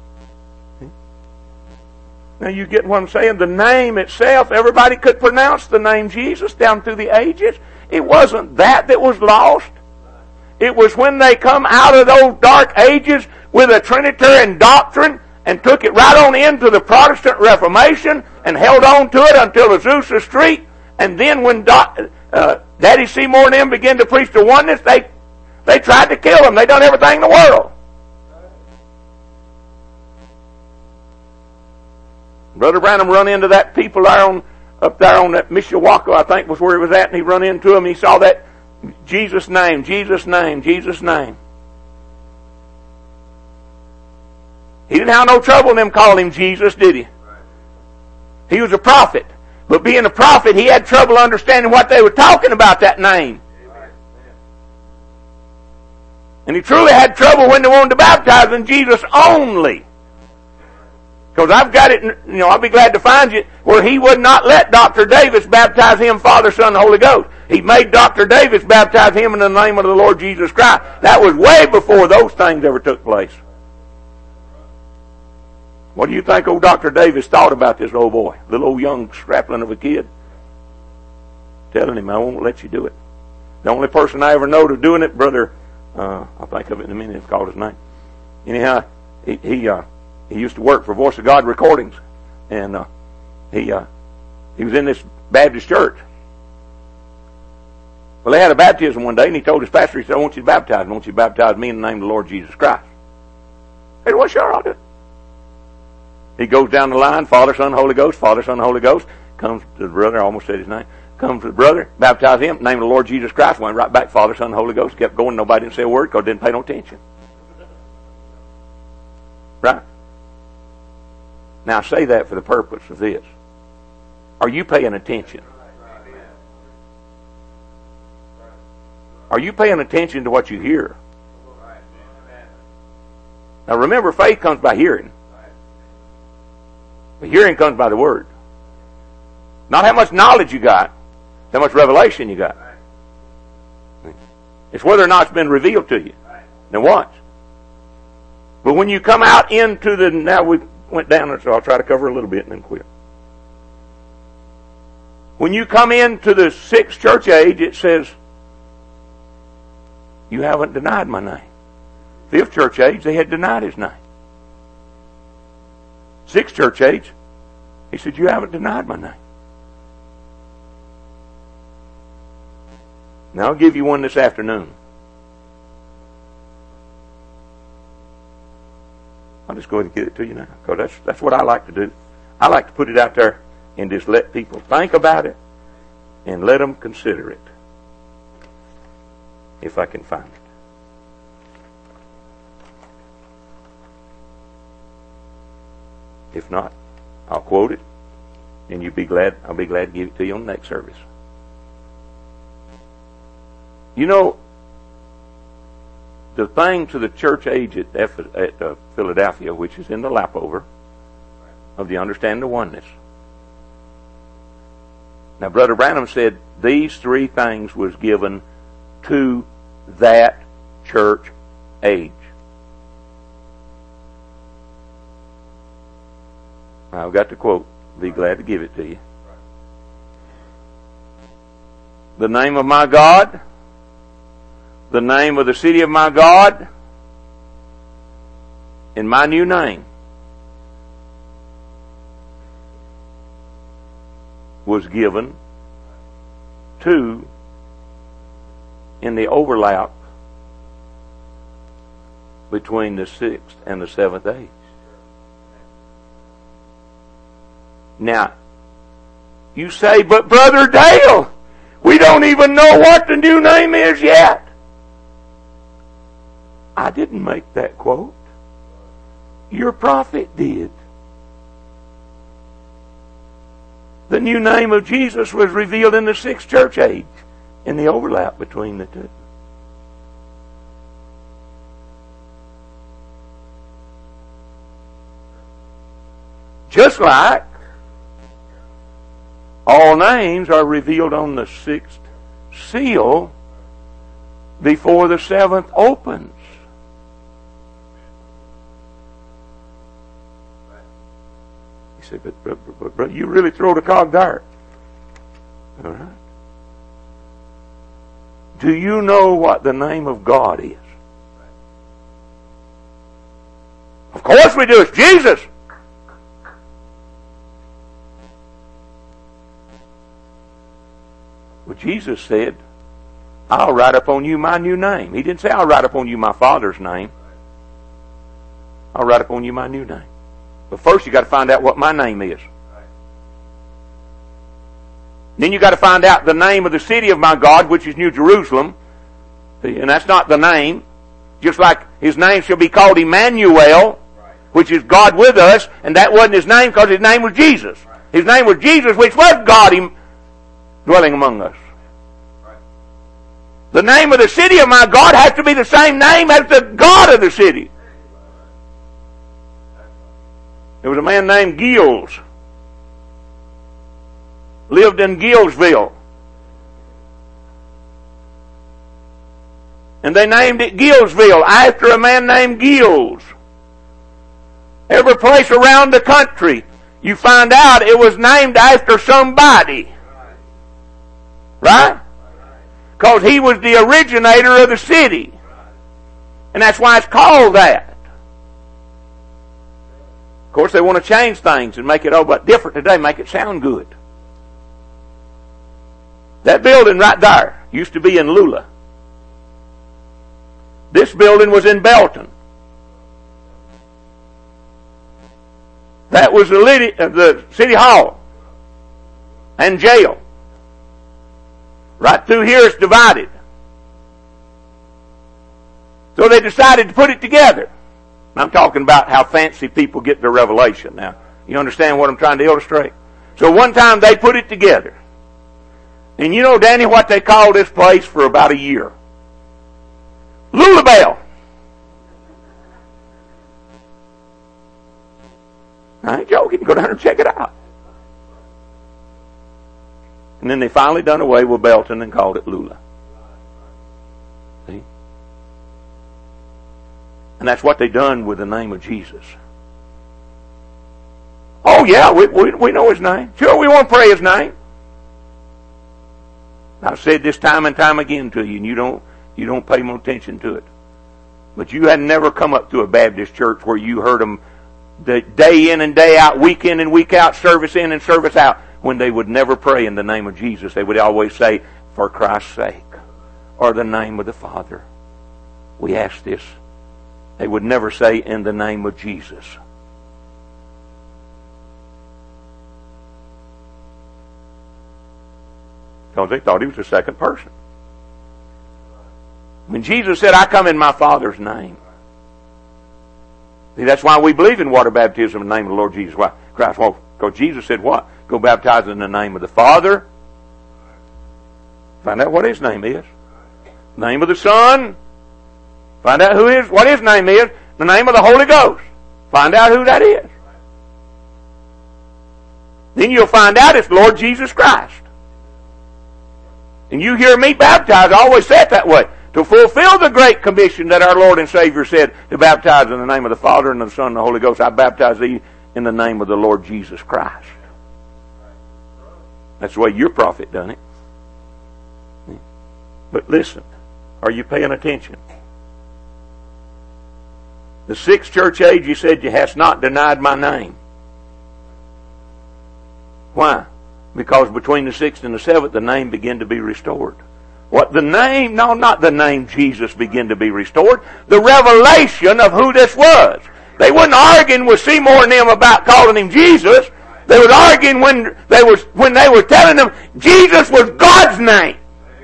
Now you get what I'm saying? The name itself, everybody could pronounce the name Jesus down through the ages. It wasn't that that was lost. It was when they come out of those dark ages with a Trinitarian doctrine and took it right on into the Protestant Reformation and held on to it until Azusa Street. And then when Doc, uh, Daddy Seymour and them began to preach the oneness, they they tried to kill him. They done everything in the world. Brother Branham run into that people there on, up there on that Mishawaka, I think was where he was at, and he run into them and he saw that Jesus' name, Jesus' name, Jesus' name. He didn't have no trouble in them calling him Jesus, did he? He was a prophet. But being a prophet, he had trouble understanding what they were talking about that name. And he truly had trouble when they wanted to baptize in Jesus only. Because I've got it, you know, I'll be glad to find you, where he would not let Doctor Davis baptize him Father, Son, and Holy Ghost. He made Doctor Davis baptize him in the name of the Lord Jesus Christ. That was way before those things ever took place. What do you think old Doctor Davis thought about this old boy? Little old young scrappling of a kid. Telling him, I won't let you do it. The only person I ever know to doing it, brother, uh, I'll think of it in a minute, it's called his name. Anyhow, he, he, uh, he used to work for Voice of God Recordings. And, uh, he, uh, he was in this Baptist church. Well, they had a baptism one day, and he told his pastor, he said, I want you to baptize me. I want you to baptize me in the name of the Lord Jesus Christ. He said, well, sure, I'll do it. He goes down the line, Father, Son, Holy Ghost, Father, Son, Holy Ghost. Comes to the brother, I almost said his name. Comes to the brother, baptize him, name of the Lord Jesus Christ. Went right back, Father, Son, Holy Ghost. Kept going, nobody didn't say a word because didn't pay no attention. Right? Now I say that for the purpose of this. Are you paying attention? Are you paying attention to what you hear? Now remember, faith comes by hearing. But hearing comes by the Word. Not how much knowledge you got, how much revelation you got. It's whether or not it's been revealed to you. Now watch. But when you come out into the, now we went down, so I'll try to cover a little bit and then quit. When you come into the sixth church age, it says, you haven't denied my name. Fifth church age, they had denied his name. Sixth church age, he said, you haven't denied my name. Now I'll give you one this afternoon. I'll just go ahead and get it to you now, because that's, that's what I like to do. I like to put it out there and just let people think about it and let them consider it, if I can find it. If not, I'll quote it, and you'll be glad. I'll be glad to give it to you on the next service. You know, the thing to the church age at, at uh, Philadelphia, which is in the lapover of the understanding of oneness. Now, Brother Branham said these three things was given to that church age. I've got the quote. Be glad to give it to you. The name of my God, the name of the city of my God, and my new name was given to, in the overlap between the sixth and the seventh age. Now, you say, but Brother Dale, we don't even know what the new name is yet. I didn't make that quote. Your prophet did. The new name of Jesus was revealed in the sixth church age, in the overlap between the two. Just like all names are revealed on the sixth seal before the seventh opens. You say, but, but, but, but you really throw the cog there. All right. Do you know what the name of God is? Of course we do. It's Jesus. Well, Jesus said, I'll write upon you my new name. He didn't say, I'll write upon you my Father's name. I'll write upon you my new name. But first you got to find out what my name is. Then you got to find out the name of the city of my God, which is New Jerusalem. And that's not the name. Just like his name shall be called Emmanuel, which is God with us. And that wasn't his name because his name was Jesus. His name was Jesus, which was God dwelling among us. The name of the city of my God has to be the same name as the God of the city. There was a man named Gills. Lived in Gillsville. And they named it Gillsville after a man named Gills. Every place around the country, you find out it was named after somebody. Right? Because he was the originator of the city. And that's why it's called that. Of course, they want to change things and make it all but different today, make it sound good. That building right there used to be in Lula. This building was in Belton. That was the, the city hall and jail. Right through here it's divided. So they decided to put it together. I'm talking about how fancy people get their revelation. Now, you understand what I'm trying to illustrate? So one time they put it together. And you know, Danny, what they called this place for about a year? Lulabelle. I ain't joking. go down and check it out. And then they finally done away with Belton and called it Lula. See? And that's what they done with the name of Jesus. Oh yeah, we, we, we know His name. Sure, we want to pray His name. I've said this time and time again to you, and you don't you don't pay more attention to it. But you had never come up to a Baptist church where you heard them the day in and day out, week in and week out, service in and service out, when they would never pray in the name of Jesus. They would always say, for Christ's sake, or the name of the Father. We ask this. They would never say, in the name of Jesus. Because they thought He was the second person. When Jesus said, I come in my Father's name. See, that's why we believe in water baptism in the name of the Lord Jesus Christ. Well, because Jesus said what? Go baptize in the name of the Father. Find out what His name is. Name of the Son. Find out who is, what His name is. The name of the Holy Ghost. Find out who that is. Then you'll find out it's Lord Jesus Christ. And you hear me baptize, I always say it that way. To fulfill the great commission that our Lord and Savior said to baptize in the name of the Father and of the Son and the Holy Ghost, I baptize thee in the name of the Lord Jesus Christ. That's the way your prophet done it. But listen, are you paying attention? The sixth church age, He said, you hast not denied my name. Why? Because between the sixth and the seventh, the name began to be restored. What the name, no, not the name Jesus began to be restored. The revelation of who this was. They wasn't arguing with Seymour and them about calling Him Jesus. They was arguing when they was when they were telling them Jesus was God's name.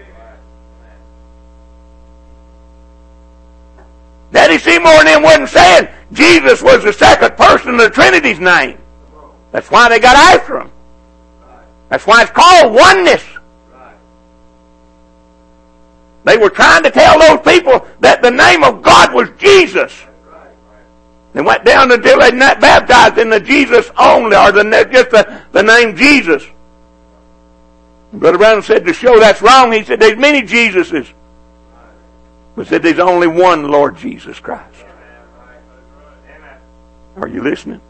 Daddy Seymour and them wasn't saying Jesus was the second person of the Trinity's name. That's why they got after Him. That's why it's called oneness. They were trying to tell those people that the name of God was Jesus. They went down until they not baptized in the Jesus only, or the, just the, the name Jesus. Brother Brown said to show that's wrong, he said there's many Jesuses. But said there's only one Lord Jesus Christ. Are you listening?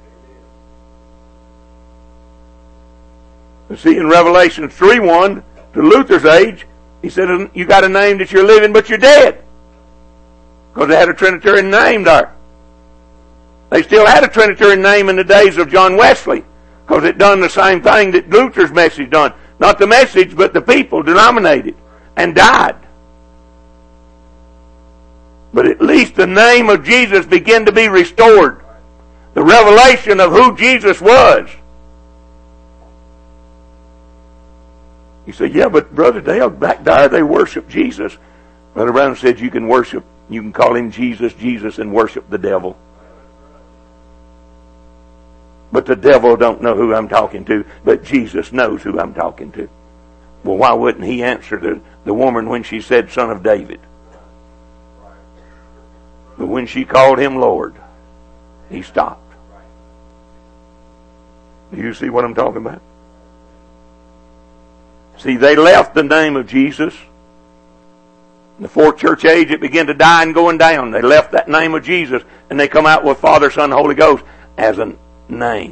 See, in Revelation three one, to Luther's age, he said, you got a name that you're living, but you're dead. Because they had a Trinitarian name there. They still had a Trinitarian name in the days of John Wesley. Because it done the same thing that Luther's message done. Not the message, but the people denominated. And died. But at least the name of Jesus began to be restored. The revelation of who Jesus was. You say, yeah, but Brother Dale, back there they worship Jesus. Brother Brown said you can worship, you can call Him Jesus, Jesus, and worship the devil. But the devil don't know who I'm talking to, but Jesus knows who I'm talking to. Well, why wouldn't He answer the, the woman when she said, Son of David? But when she called Him Lord, He stopped. Do you see what I'm talking about? See, they left the name of Jesus. In the fourth church age, it began to die and going down. They left that name of Jesus, and they come out with Father, Son, Holy Ghost as a name.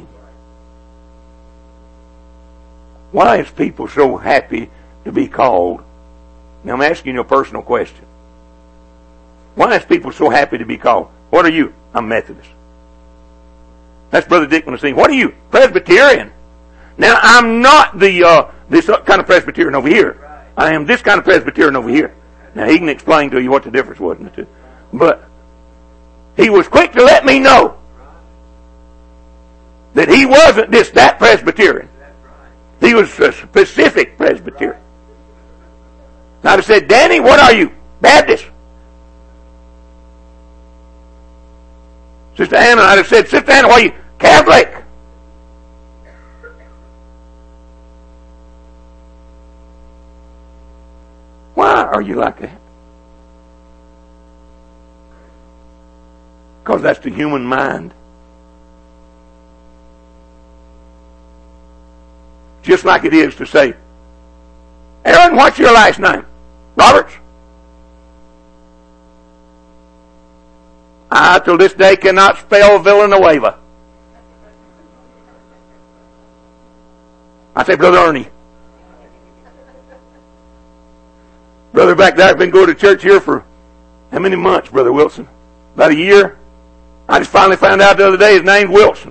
Why is people so happy to be called? Now I'm asking you a personal question. Why is people so happy to be called? What are you? I'm Methodist. That's Brother Dick Messina. What are you? Presbyterian. Now I'm not the uh, this kind of Presbyterian over here. I am this kind of Presbyterian over here. Now he can explain to you what the difference was in the two. But he was quick to let me know that he wasn't just that Presbyterian. He was a specific Presbyterian. I'd have said, Danny, what are you? Baptist. Sister Anna, I'd have said, Sister Anna, what are you? Catholic. Why are you like that? Because that's the human mind. just like it is to say, Aaron, what's your last name? Roberts? I, till this day, cannot spell Villanueva. I say, Brother Ernie. Brother back there, I've been going to church here for how many months, Brother Wilson? About a year. I just finally found out the other day his name's Wilson.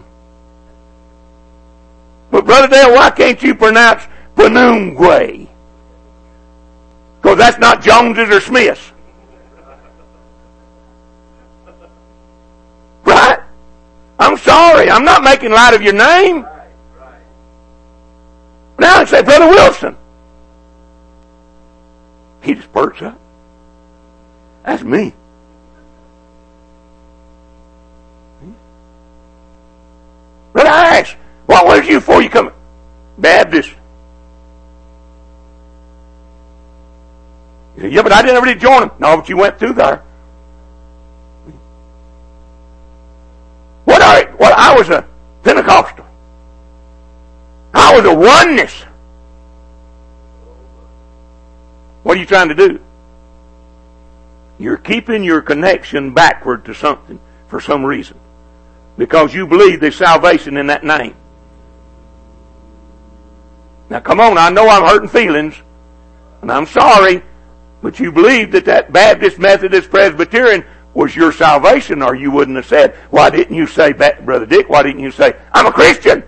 But Brother Dale, why can't you pronounce Penungwe? Because that's not Jones's or Smith's. Right? I'm sorry. I'm not making light of your name. Now I say, Brother Wilson. He just perks up. That's me. But I asked, what was you for you come? Baptist. He said, yeah, but I didn't really join him. No, but you went through there. What are you? Well, I was a Pentecostal. I was a oneness. What are you trying to do? You're keeping your connection backward to something for some reason. Because you believe there's salvation in that name. Now come on, I know I'm hurting feelings, and I'm sorry, but you believe that that Baptist, Methodist, Presbyterian was your salvation, or you wouldn't have said, why didn't you say, Brother Dick, why didn't you say, I'm a Christian?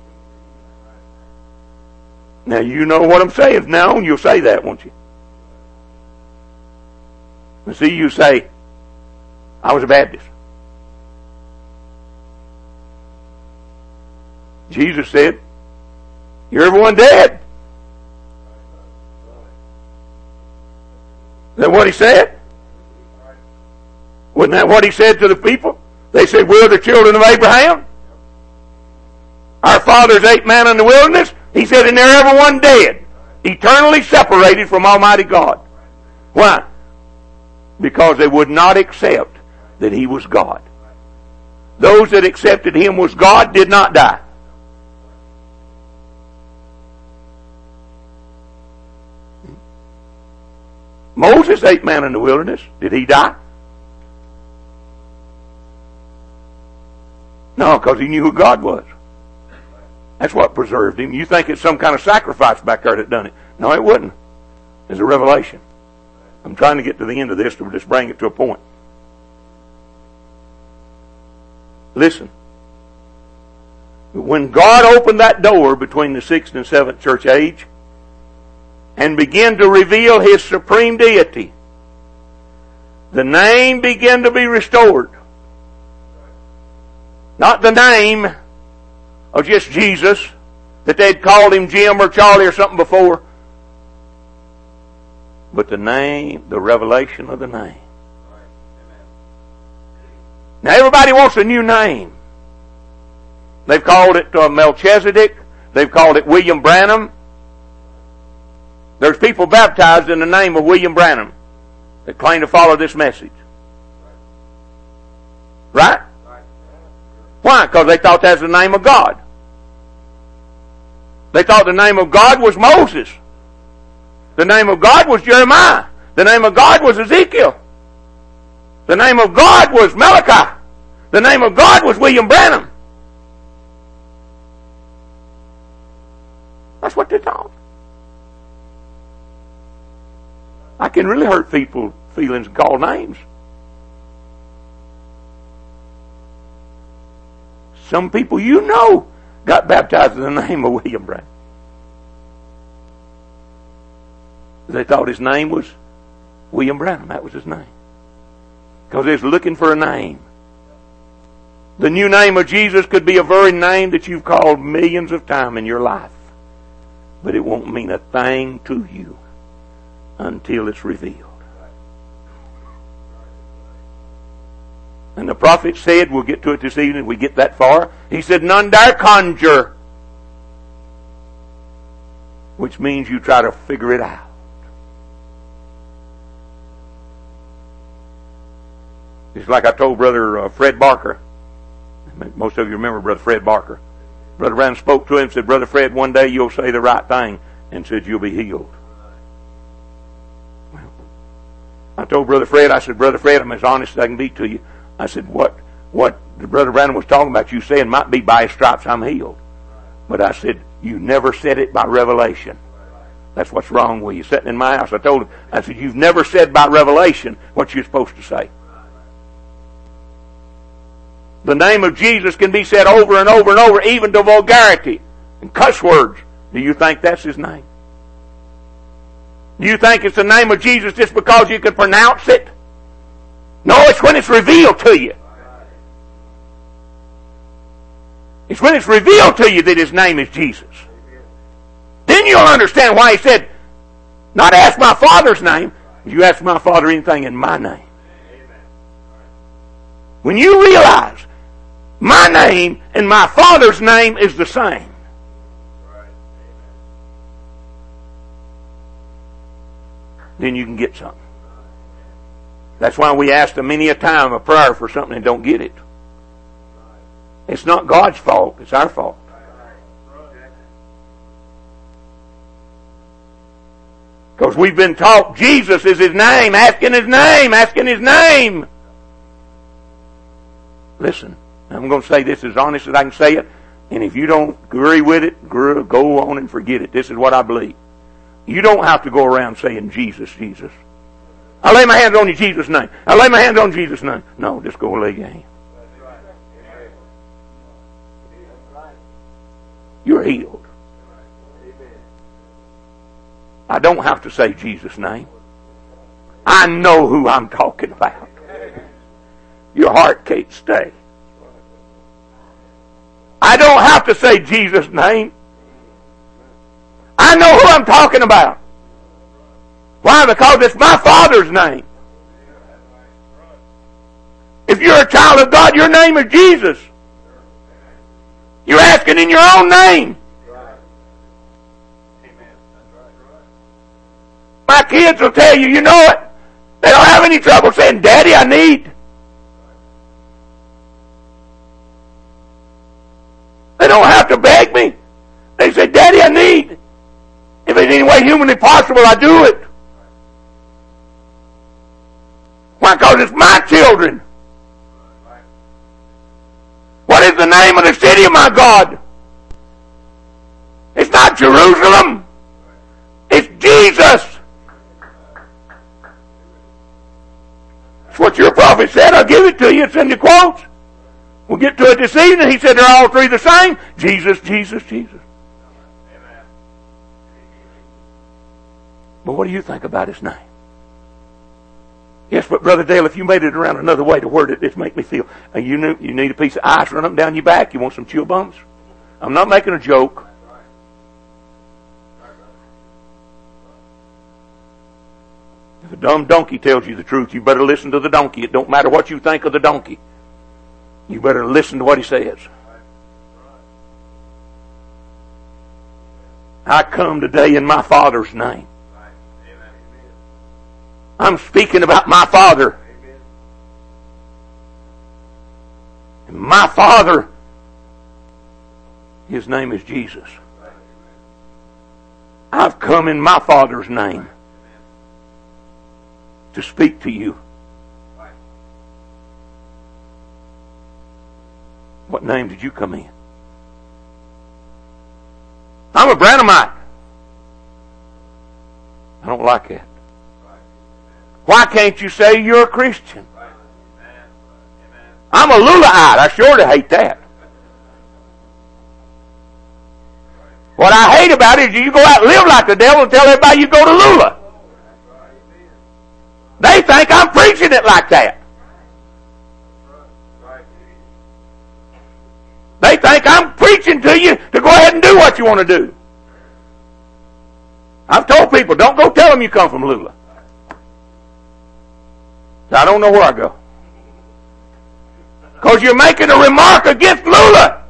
Now you know what I'm saying now, and you'll say that, won't you? And see, you say, I was a Baptist. Jesus said, you're everyone dead. Is that what he said? Wasn't that what he said to the people? They said, we're the children of Abraham. Our fathers ate manna in the wilderness. He said, and they're everyone dead, eternally separated from Almighty God. Why? Because they would not accept that he was God. Those that accepted him was God did not die. Moses ate manna in the wilderness. Did he die? No, because he knew who God was. That's what preserved him. You think it's some kind of sacrifice back there that done it. No, it wouldn't. It's a revelation. I'm trying to get to the end of this to just bring it to a point. Listen. When God opened that door between the sixth and seventh church age and began to reveal his supreme deity, the name began to be restored. Not the name of just Jesus, that they'd called him Jim or Charlie or something before, but the name, the revelation of the name. Now everybody wants a new name. They've called it uh, Melchizedek. They've called it William Branham. There's people baptized in the name of William Branham that claim to follow this message. Right? Why? Because they thought that's the name of God. They thought the name of God was Moses. The name of God was Jeremiah. The name of God was Ezekiel. The name of God was Malachi. The name of God was William Branham. That's what they thought. I can really hurt people's feelings and call names. Some people you know got baptized in the name of William Branham. They thought his name was William Branham. That was his name. Because they was looking for a name. The new name of Jesus could be a very name that you've called millions of times in your life. But it won't mean a thing to you until it's revealed. And the prophet said, we'll get to it this evening, we get that far. He said, none dare conjure. Which means you try to figure it out. It's like I told Brother uh, Fred Barker. Most of you remember Brother Fred Barker. Brother Branham spoke to him and said, Brother Fred, one day you'll say the right thing, and said you'll be healed. Well, I told Brother Fred, I said, Brother Fred, I'm as honest as I can be to you. I said, what what Brother Branham was talking about you saying might be by his stripes I'm healed. But I said, you never said it by revelation. That's what's wrong with you. Sitting in my house, I told him, I said, you've never said by revelation what you're supposed to say. The name of Jesus can be said over and over and over, even to vulgarity and cuss words. Do you think that's his name? Do you think it's the name of Jesus just because you can pronounce it? No, it's when it's revealed to you. It's when it's revealed to you that his name is Jesus. Then you'll understand why he said, not ask my Father's name, you ask my Father anything in my name. When you realize my name and my Father's name is the same, then you can get something. That's why we ask them many a time a prayer for something and don't get it. It's not God's fault, it's our fault. Because we've been taught Jesus is his name, asking his name, asking his name. Listen, I'm going to say this as honest as I can say it, and if you don't agree with it, go on and forget it. This is what I believe. You don't have to go around saying Jesus, Jesus. I lay my hands on you, Jesus' name. I lay my hands on Jesus' name. No, just go lay your hand. You're healed. I don't have to say Jesus' name. I know who I'm talking about. Your heart can't stay. I don't have to say Jesus' name. I know who I'm talking about. Why? Because it's my Father's name. If you're a child of God, your name is Jesus. You're asking in your own name. My kids will tell you, you know it. They don't have any trouble saying, Daddy, I need. They don't have to beg me. They say, Daddy, I need. If it's any way humanly possible, I do it. Why? Because it's my children. What is the name of the city of my God? It's not Jerusalem. It's Jesus. That's what your prophet said. I'll give it to you. It's in the quotes. We'll get to it this evening. He said they're all three the same. Jesus, Jesus, Jesus. But what do you think about his name? Yes, but Brother Dale, if you made it around another way to word it, this make me feel, uh, you, knew, you need a piece of ice run up down your back. You want some chill bumps? I'm not making a joke. If a dumb donkey tells you the truth, you better listen to the donkey. It don't matter what you think of the donkey. You better listen to what he says. I come today in my Father's name. I'm speaking about my Father. And my Father, his name is Jesus. I've come in my Father's name to speak to you. What name did you come in? I'm a Branhamite. I don't like that. Why can't you say you're a Christian? I'm a Lulaite. I sure to hate that. What I hate about it is you go out and live like the devil and tell everybody you go to Lula. They think I'm preaching it like that. They think I'm preaching to you to go ahead and do what you want to do. I've told people, don't go tell them you come from Lula. I don't know where I go. Because you're making a remark against Lula.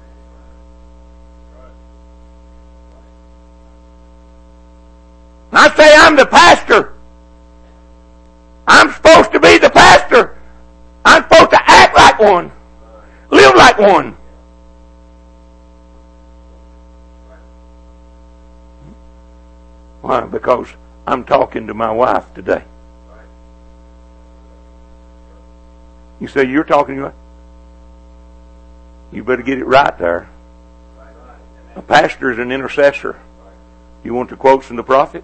I say I'm the pastor. I'm supposed to be the pastor. I'm supposed to act like one. Live like one. Why? Because I'm talking to my wife today. You say, you're talking to your wife? You better get it right there. A pastor is an intercessor. You want the quotes from the prophet?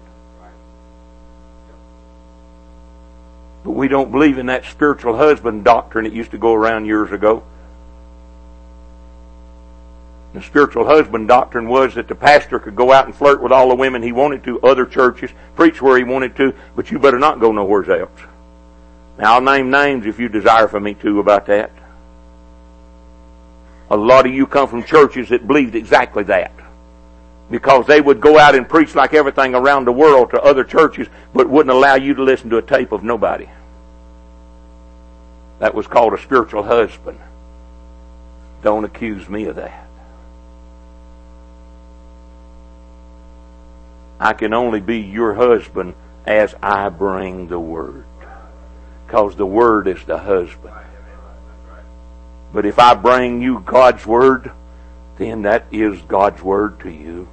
But we don't believe in that spiritual husband doctrine that used to go around years ago. The spiritual husband doctrine was that the pastor could go out and flirt with all the women he wanted to, other churches, preach where he wanted to, but you better not go nowhere else. Now, I'll name names if you desire for me to about that. A lot of you come from churches that believed exactly that. Because they would go out and preach like everything around the world to other churches, but wouldn't allow you to listen to a tape of nobody. That was called a spiritual husband. Don't accuse me of that. I can only be your husband as I bring the Word. Because the Word is the husband. But if I bring you God's Word, then that is God's Word to you.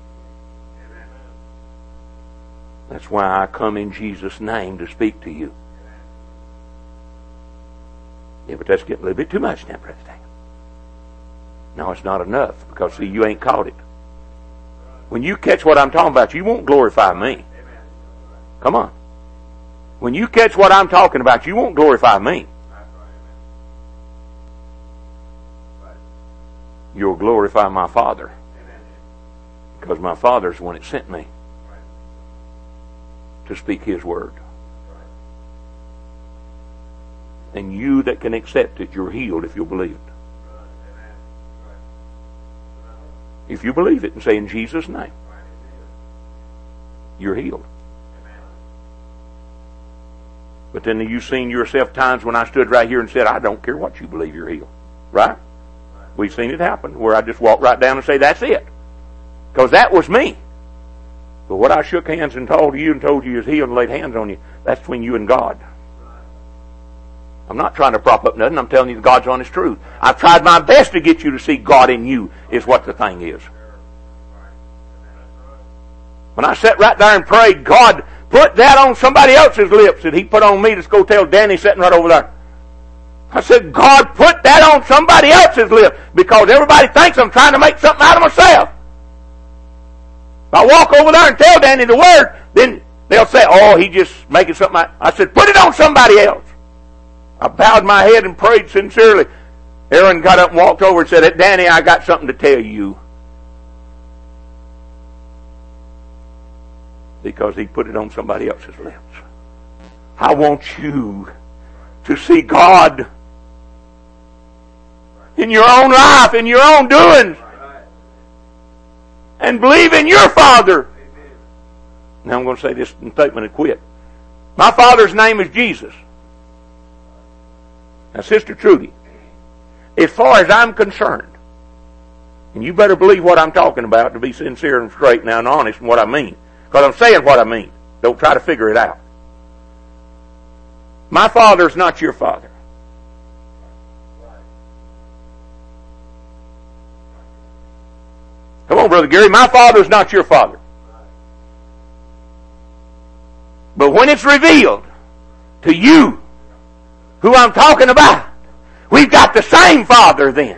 That's why I come in Jesus' name to speak to you. Yeah, but that's getting a little bit too much now, Brother Daniel. No, it's not enough, because see, you ain't caught it. When you catch what I'm talking about, you won't glorify me. Come on. When you catch what I'm talking about, you won't glorify me. You'll glorify my Father. Because my Father's the one that sent me to speak His Word. And you that can accept it, you're healed if you'll believe it. If you believe it and say in Jesus' name, you're healed. But then you've seen yourself times when I stood right here and said, I don't care what you believe, you're healed. Right? We've seen it happen where I just walk right down and say, that's it. Because that was me. But what I shook hands and told you and told you is healed and laid hands on you, that's between you and God. I'm not trying to prop up nothing. I'm telling you God's honest truth. I've tried my best to get you to see God in you is what the thing is. When I sat right there and prayed, God put that on somebody else's lips that He put on me to go tell Danny sitting right over there. I said, God put that on somebody else's lips because everybody thinks I'm trying to make something out of myself. If I walk over there and tell Danny the Word, then they'll say, oh, he just making something out. I said, put it on somebody else. I bowed my head and prayed sincerely. Aaron got up and walked over and said, Danny, I got something to tell you. Because he put it on somebody else's lips. I want you to see God in your own life, in your own doings. And believe in your Father. Now I'm going to say this statement and quit. My Father's name is Jesus. Now, Sister Trudy, as far as I'm concerned, and you better believe what I'm talking about to be sincere and straight now and honest in what I mean, because I'm saying what I mean. Don't try to figure it out. My Father's not your Father. Come on, Brother Gary, my Father's not your Father. But when it's revealed to you who I'm talking about, we've got the same Father then.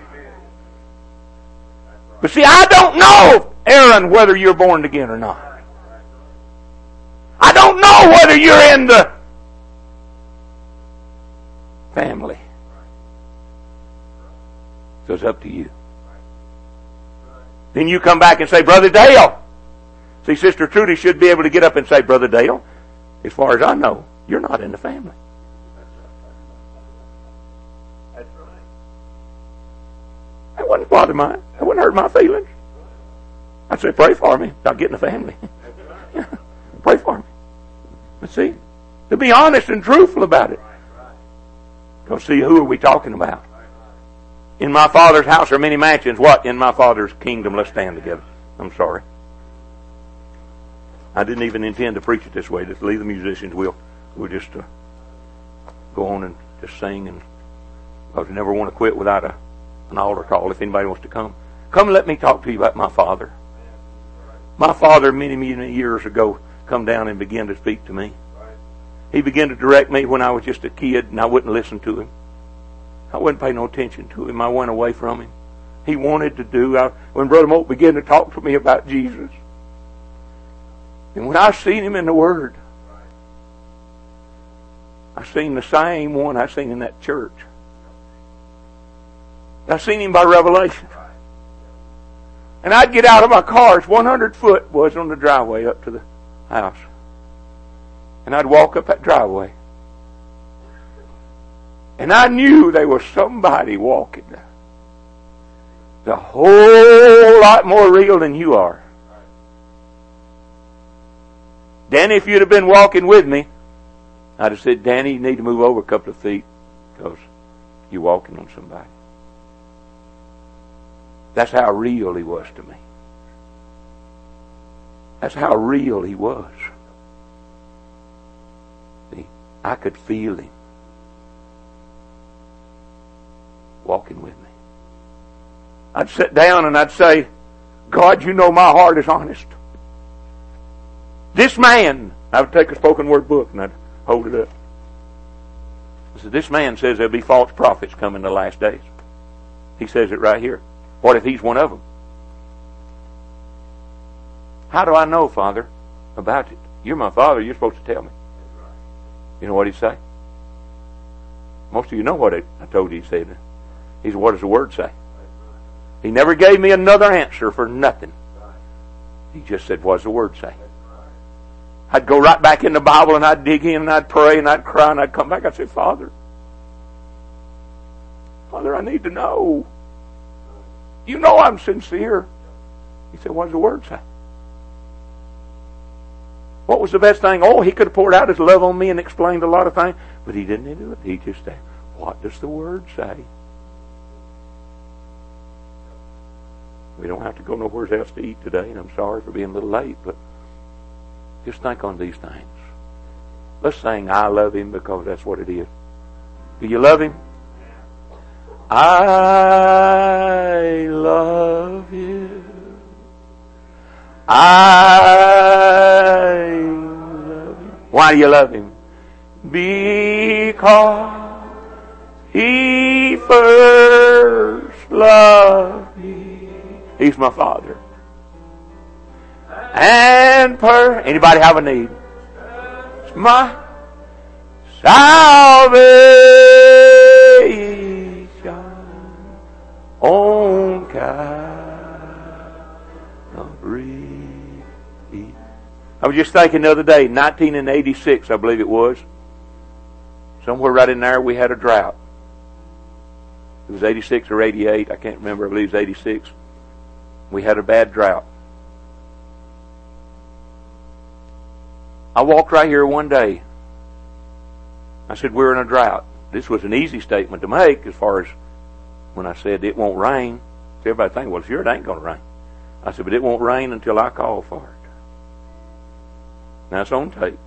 But see, I don't know, Aaron, whether you're born again or not. I don't know whether you're in the family. So it's up to you. Then you come back and say, Brother Dale. See, Sister Trudy should be able to get up and say, Brother Dale, as far as I know, you're not in the family. That wouldn't bother mine. That wouldn't hurt my feelings. I'd say, pray for me about getting a family. Pray for me. But see, to be honest and truthful about it. Because see, who are we talking about? In my Father's house are many mansions. What? In my Father's kingdom. Let's stand together. I'm sorry. I didn't even intend to preach it this way. Just leave the musicians. We'll, we'll just uh, go on and just sing. And because I never want to quit without a an altar call if anybody wants to come. Come and let me talk to you about my Father. My Father many, many years ago come down and begin to speak to me. He began to direct me when I was just a kid and I wouldn't listen to him. I wouldn't pay no attention to him. I went away from him. He wanted to do. I, when Brother Moak began to talk to me about Jesus, and when I seen him in the Word, I seen the same one I seen in that church. I seen him by revelation. And I'd get out of my car, it's one hundred foot was on the driveway up to the house. And I'd walk up that driveway. And I knew there was somebody walking there. It's a whole lot more real than you are. Danny, if you'd have been walking with me, I'd have said, Danny, you need to move over a couple of feet because you're walking on somebody. That's how real he was to me. That's how real he was. See, I could feel him walking with me. I'd sit down and I'd say, God, you know my heart is honest. This man, I would take a spoken word book and I'd hold it up. I said, this man says there'll be false prophets coming the last days. He says it right here. What if he's one of them? How do I know, Father, about it? You're my Father. You're supposed to tell me. You know what he'd say? Most of you know what I told you he said. He said, what does the Word say? He never gave me another answer for nothing. He just said, what does the Word say? I'd go right back in the Bible and I'd dig in and I'd pray and I'd cry and I'd come back. I'd say, Father, Father, I need to know. You know I'm sincere. He said, what does the Word say? What was the best thing? Oh, he could have poured out his love on me and explained a lot of things, but he didn't do it. He just said, what does the Word say? We don't have to go nowhere else to eat today, and I'm sorry for being a little late, but just think on these things. Let's sing I Love Him, because that's what it is. Do you love Him? I love you. I love you. Why do you love Him? Because He first loved me. He's my Father. And per anybody have a need? It's my salvation on Calvary. I was just thinking the other day, nineteen eighty-six, I believe it was. Somewhere right in there we had a drought. It was eighty-six or eighty-eight, I can't remember, I believe it was eighty-six. We had a bad drought. I walked right here one day. I said, we're in a drought. This was an easy statement to make as far as when I said it won't rain. So everybody think, well, sure, it ain't going to rain. I said, but it won't rain until I call for it. Now it's on tape.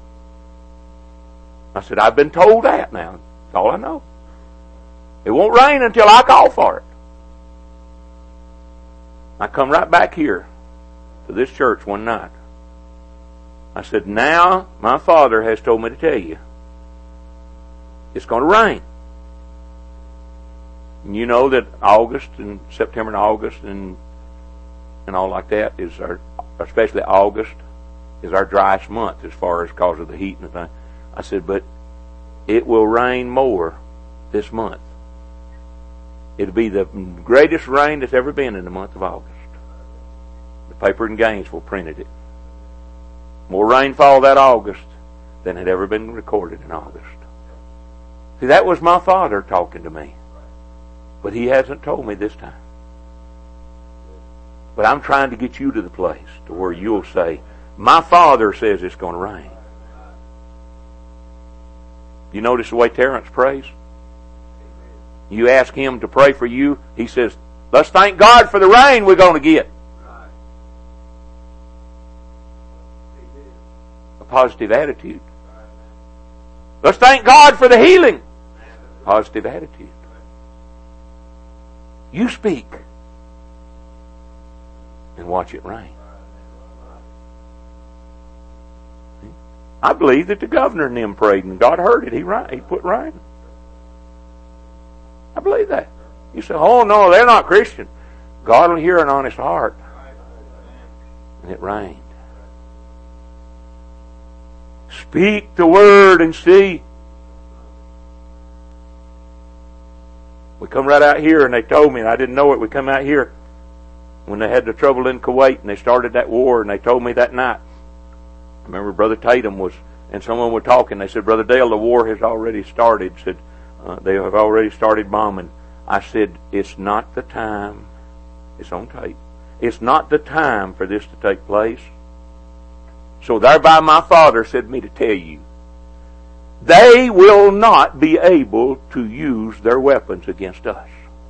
I said, I've been told that now. That's all I know. It won't rain until I call for it. I come right back here to this church one night. I said, now my Father has told me to tell you it's going to rain. And you know that August and September and August and and all like that is our, especially August, is our driest month as far as cause of the heat and the thing. I said, but it will rain more this month. It'll be the greatest rain that's ever been in the month of August. The paper in Gainesville printed it. More rainfall that August than had ever been recorded in August. See, that was my Father talking to me. But He hasn't told me this time. But I'm trying to get you to the place to where you'll say, my Father says it's going to rain. You notice the way Terrence prays? You ask him to pray for you, he says, let's thank God for the rain we're going to get. A positive attitude. Let's thank God for the healing. Positive attitude. You speak and watch it rain. I believe that the governor and them prayed and God heard it. He, he put rain. I believe that. You say, oh no, they're not Christian. God will hear an honest heart. And it rained. Speak the word and see. We come right out here and they told me, and I didn't know it, we come out here when they had the trouble in Kuwait and they started that war, and they told me that night. I remember Brother Tatum was, and someone were talking, they said, Brother Dale, the war has already started. Said, uh, they have already started bombing. I said, it's not the time, it's on tape, it's not the time for this to take place. So thereby my Father said me to tell you, they will not be able to use their weapons against us.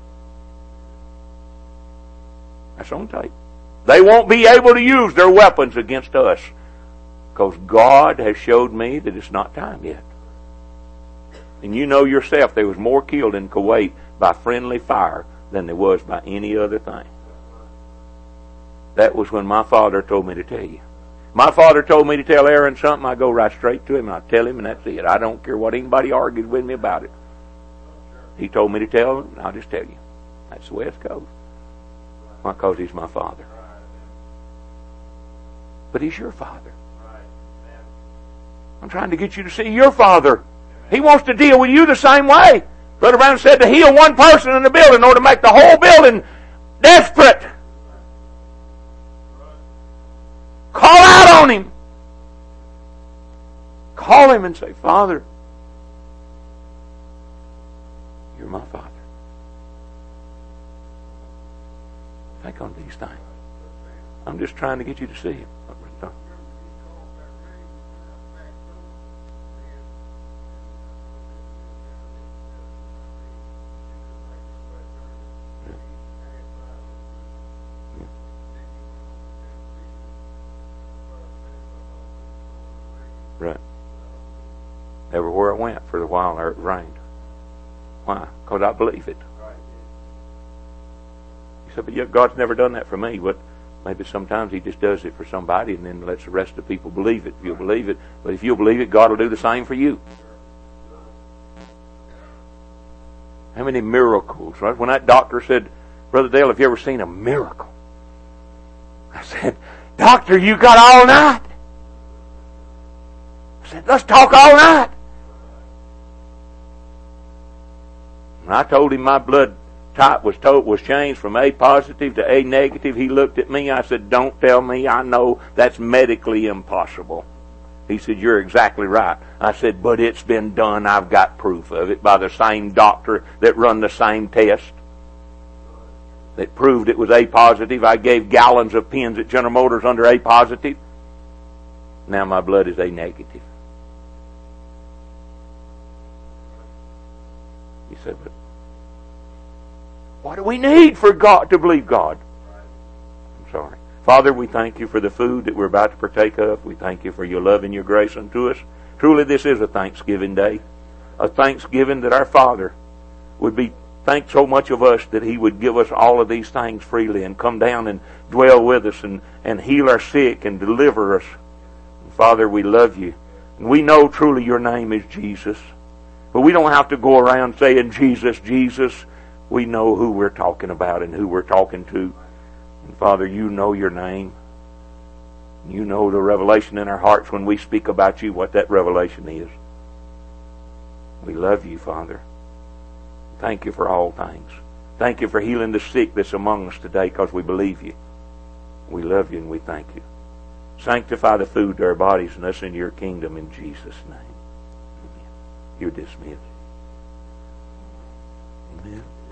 That's on tape. They won't be able to use their weapons against us because God has showed me that it's not time yet. And you know yourself there was more killed in Kuwait by friendly fire than there was by any other thing. That was when my Father told me to tell you. My Father told me to tell Aaron something, I go right straight to him and I tell him, and that's it. I don't care what anybody argues with me about it. He told me to tell him, and I'll just tell you. That's the way it goes. Why? Because He's my Father. But He's your Father. I'm trying to get you to see your Father. He wants to deal with you the same way. Brother Brown said to heal one person in the building in order to make the whole building desperate. Call out on Him. Call Him and say, Father, You're my Father. Think on these things. I'm just trying to get you to see Him. Right. Everywhere I went for a while there it rained. Why? Because I believe it. You said, but yet God's never done that for me. But maybe sometimes He just does it for somebody and then lets the rest of the people believe it. If you'll believe it. But if you'll believe it, God will do the same for you. How many miracles, right? When that doctor said, Brother Dale, have you ever seen a miracle? I said, Doctor, you got all night. I said, let's talk all night. And I told him my blood type was told, was changed from A positive to A negative. He looked at me. I said, don't tell me. I know that's medically impossible. He said, you're exactly right. I said, but it's been done. I've got proof of it by the same doctor that run the same test that proved it was A positive. I gave gallons of pins at General Motors under A positive. Now my blood is A negative. He said, but what do we need for God to believe God? I'm sorry. Father, we thank You for the food that we're about to partake of. We thank You for Your love and Your grace unto us. Truly this is a Thanksgiving day. A Thanksgiving that our Father would be thank so much of us that He would give us all of these things freely and come down and dwell with us and, and heal our sick and deliver us. And Father, we love You. And we know truly Your name is Jesus. But we don't have to go around saying Jesus, Jesus. We know who we're talking about and who we're talking to. And Father, You know Your name. You know the revelation in our hearts when we speak about You, what that revelation is. We love You, Father. Thank You for all things. Thank You for healing the sick that's among us today because we believe You. We love You and we thank You. Sanctify the food to our bodies and us in Your kingdom in Jesus' name. You're dismissed. Amen.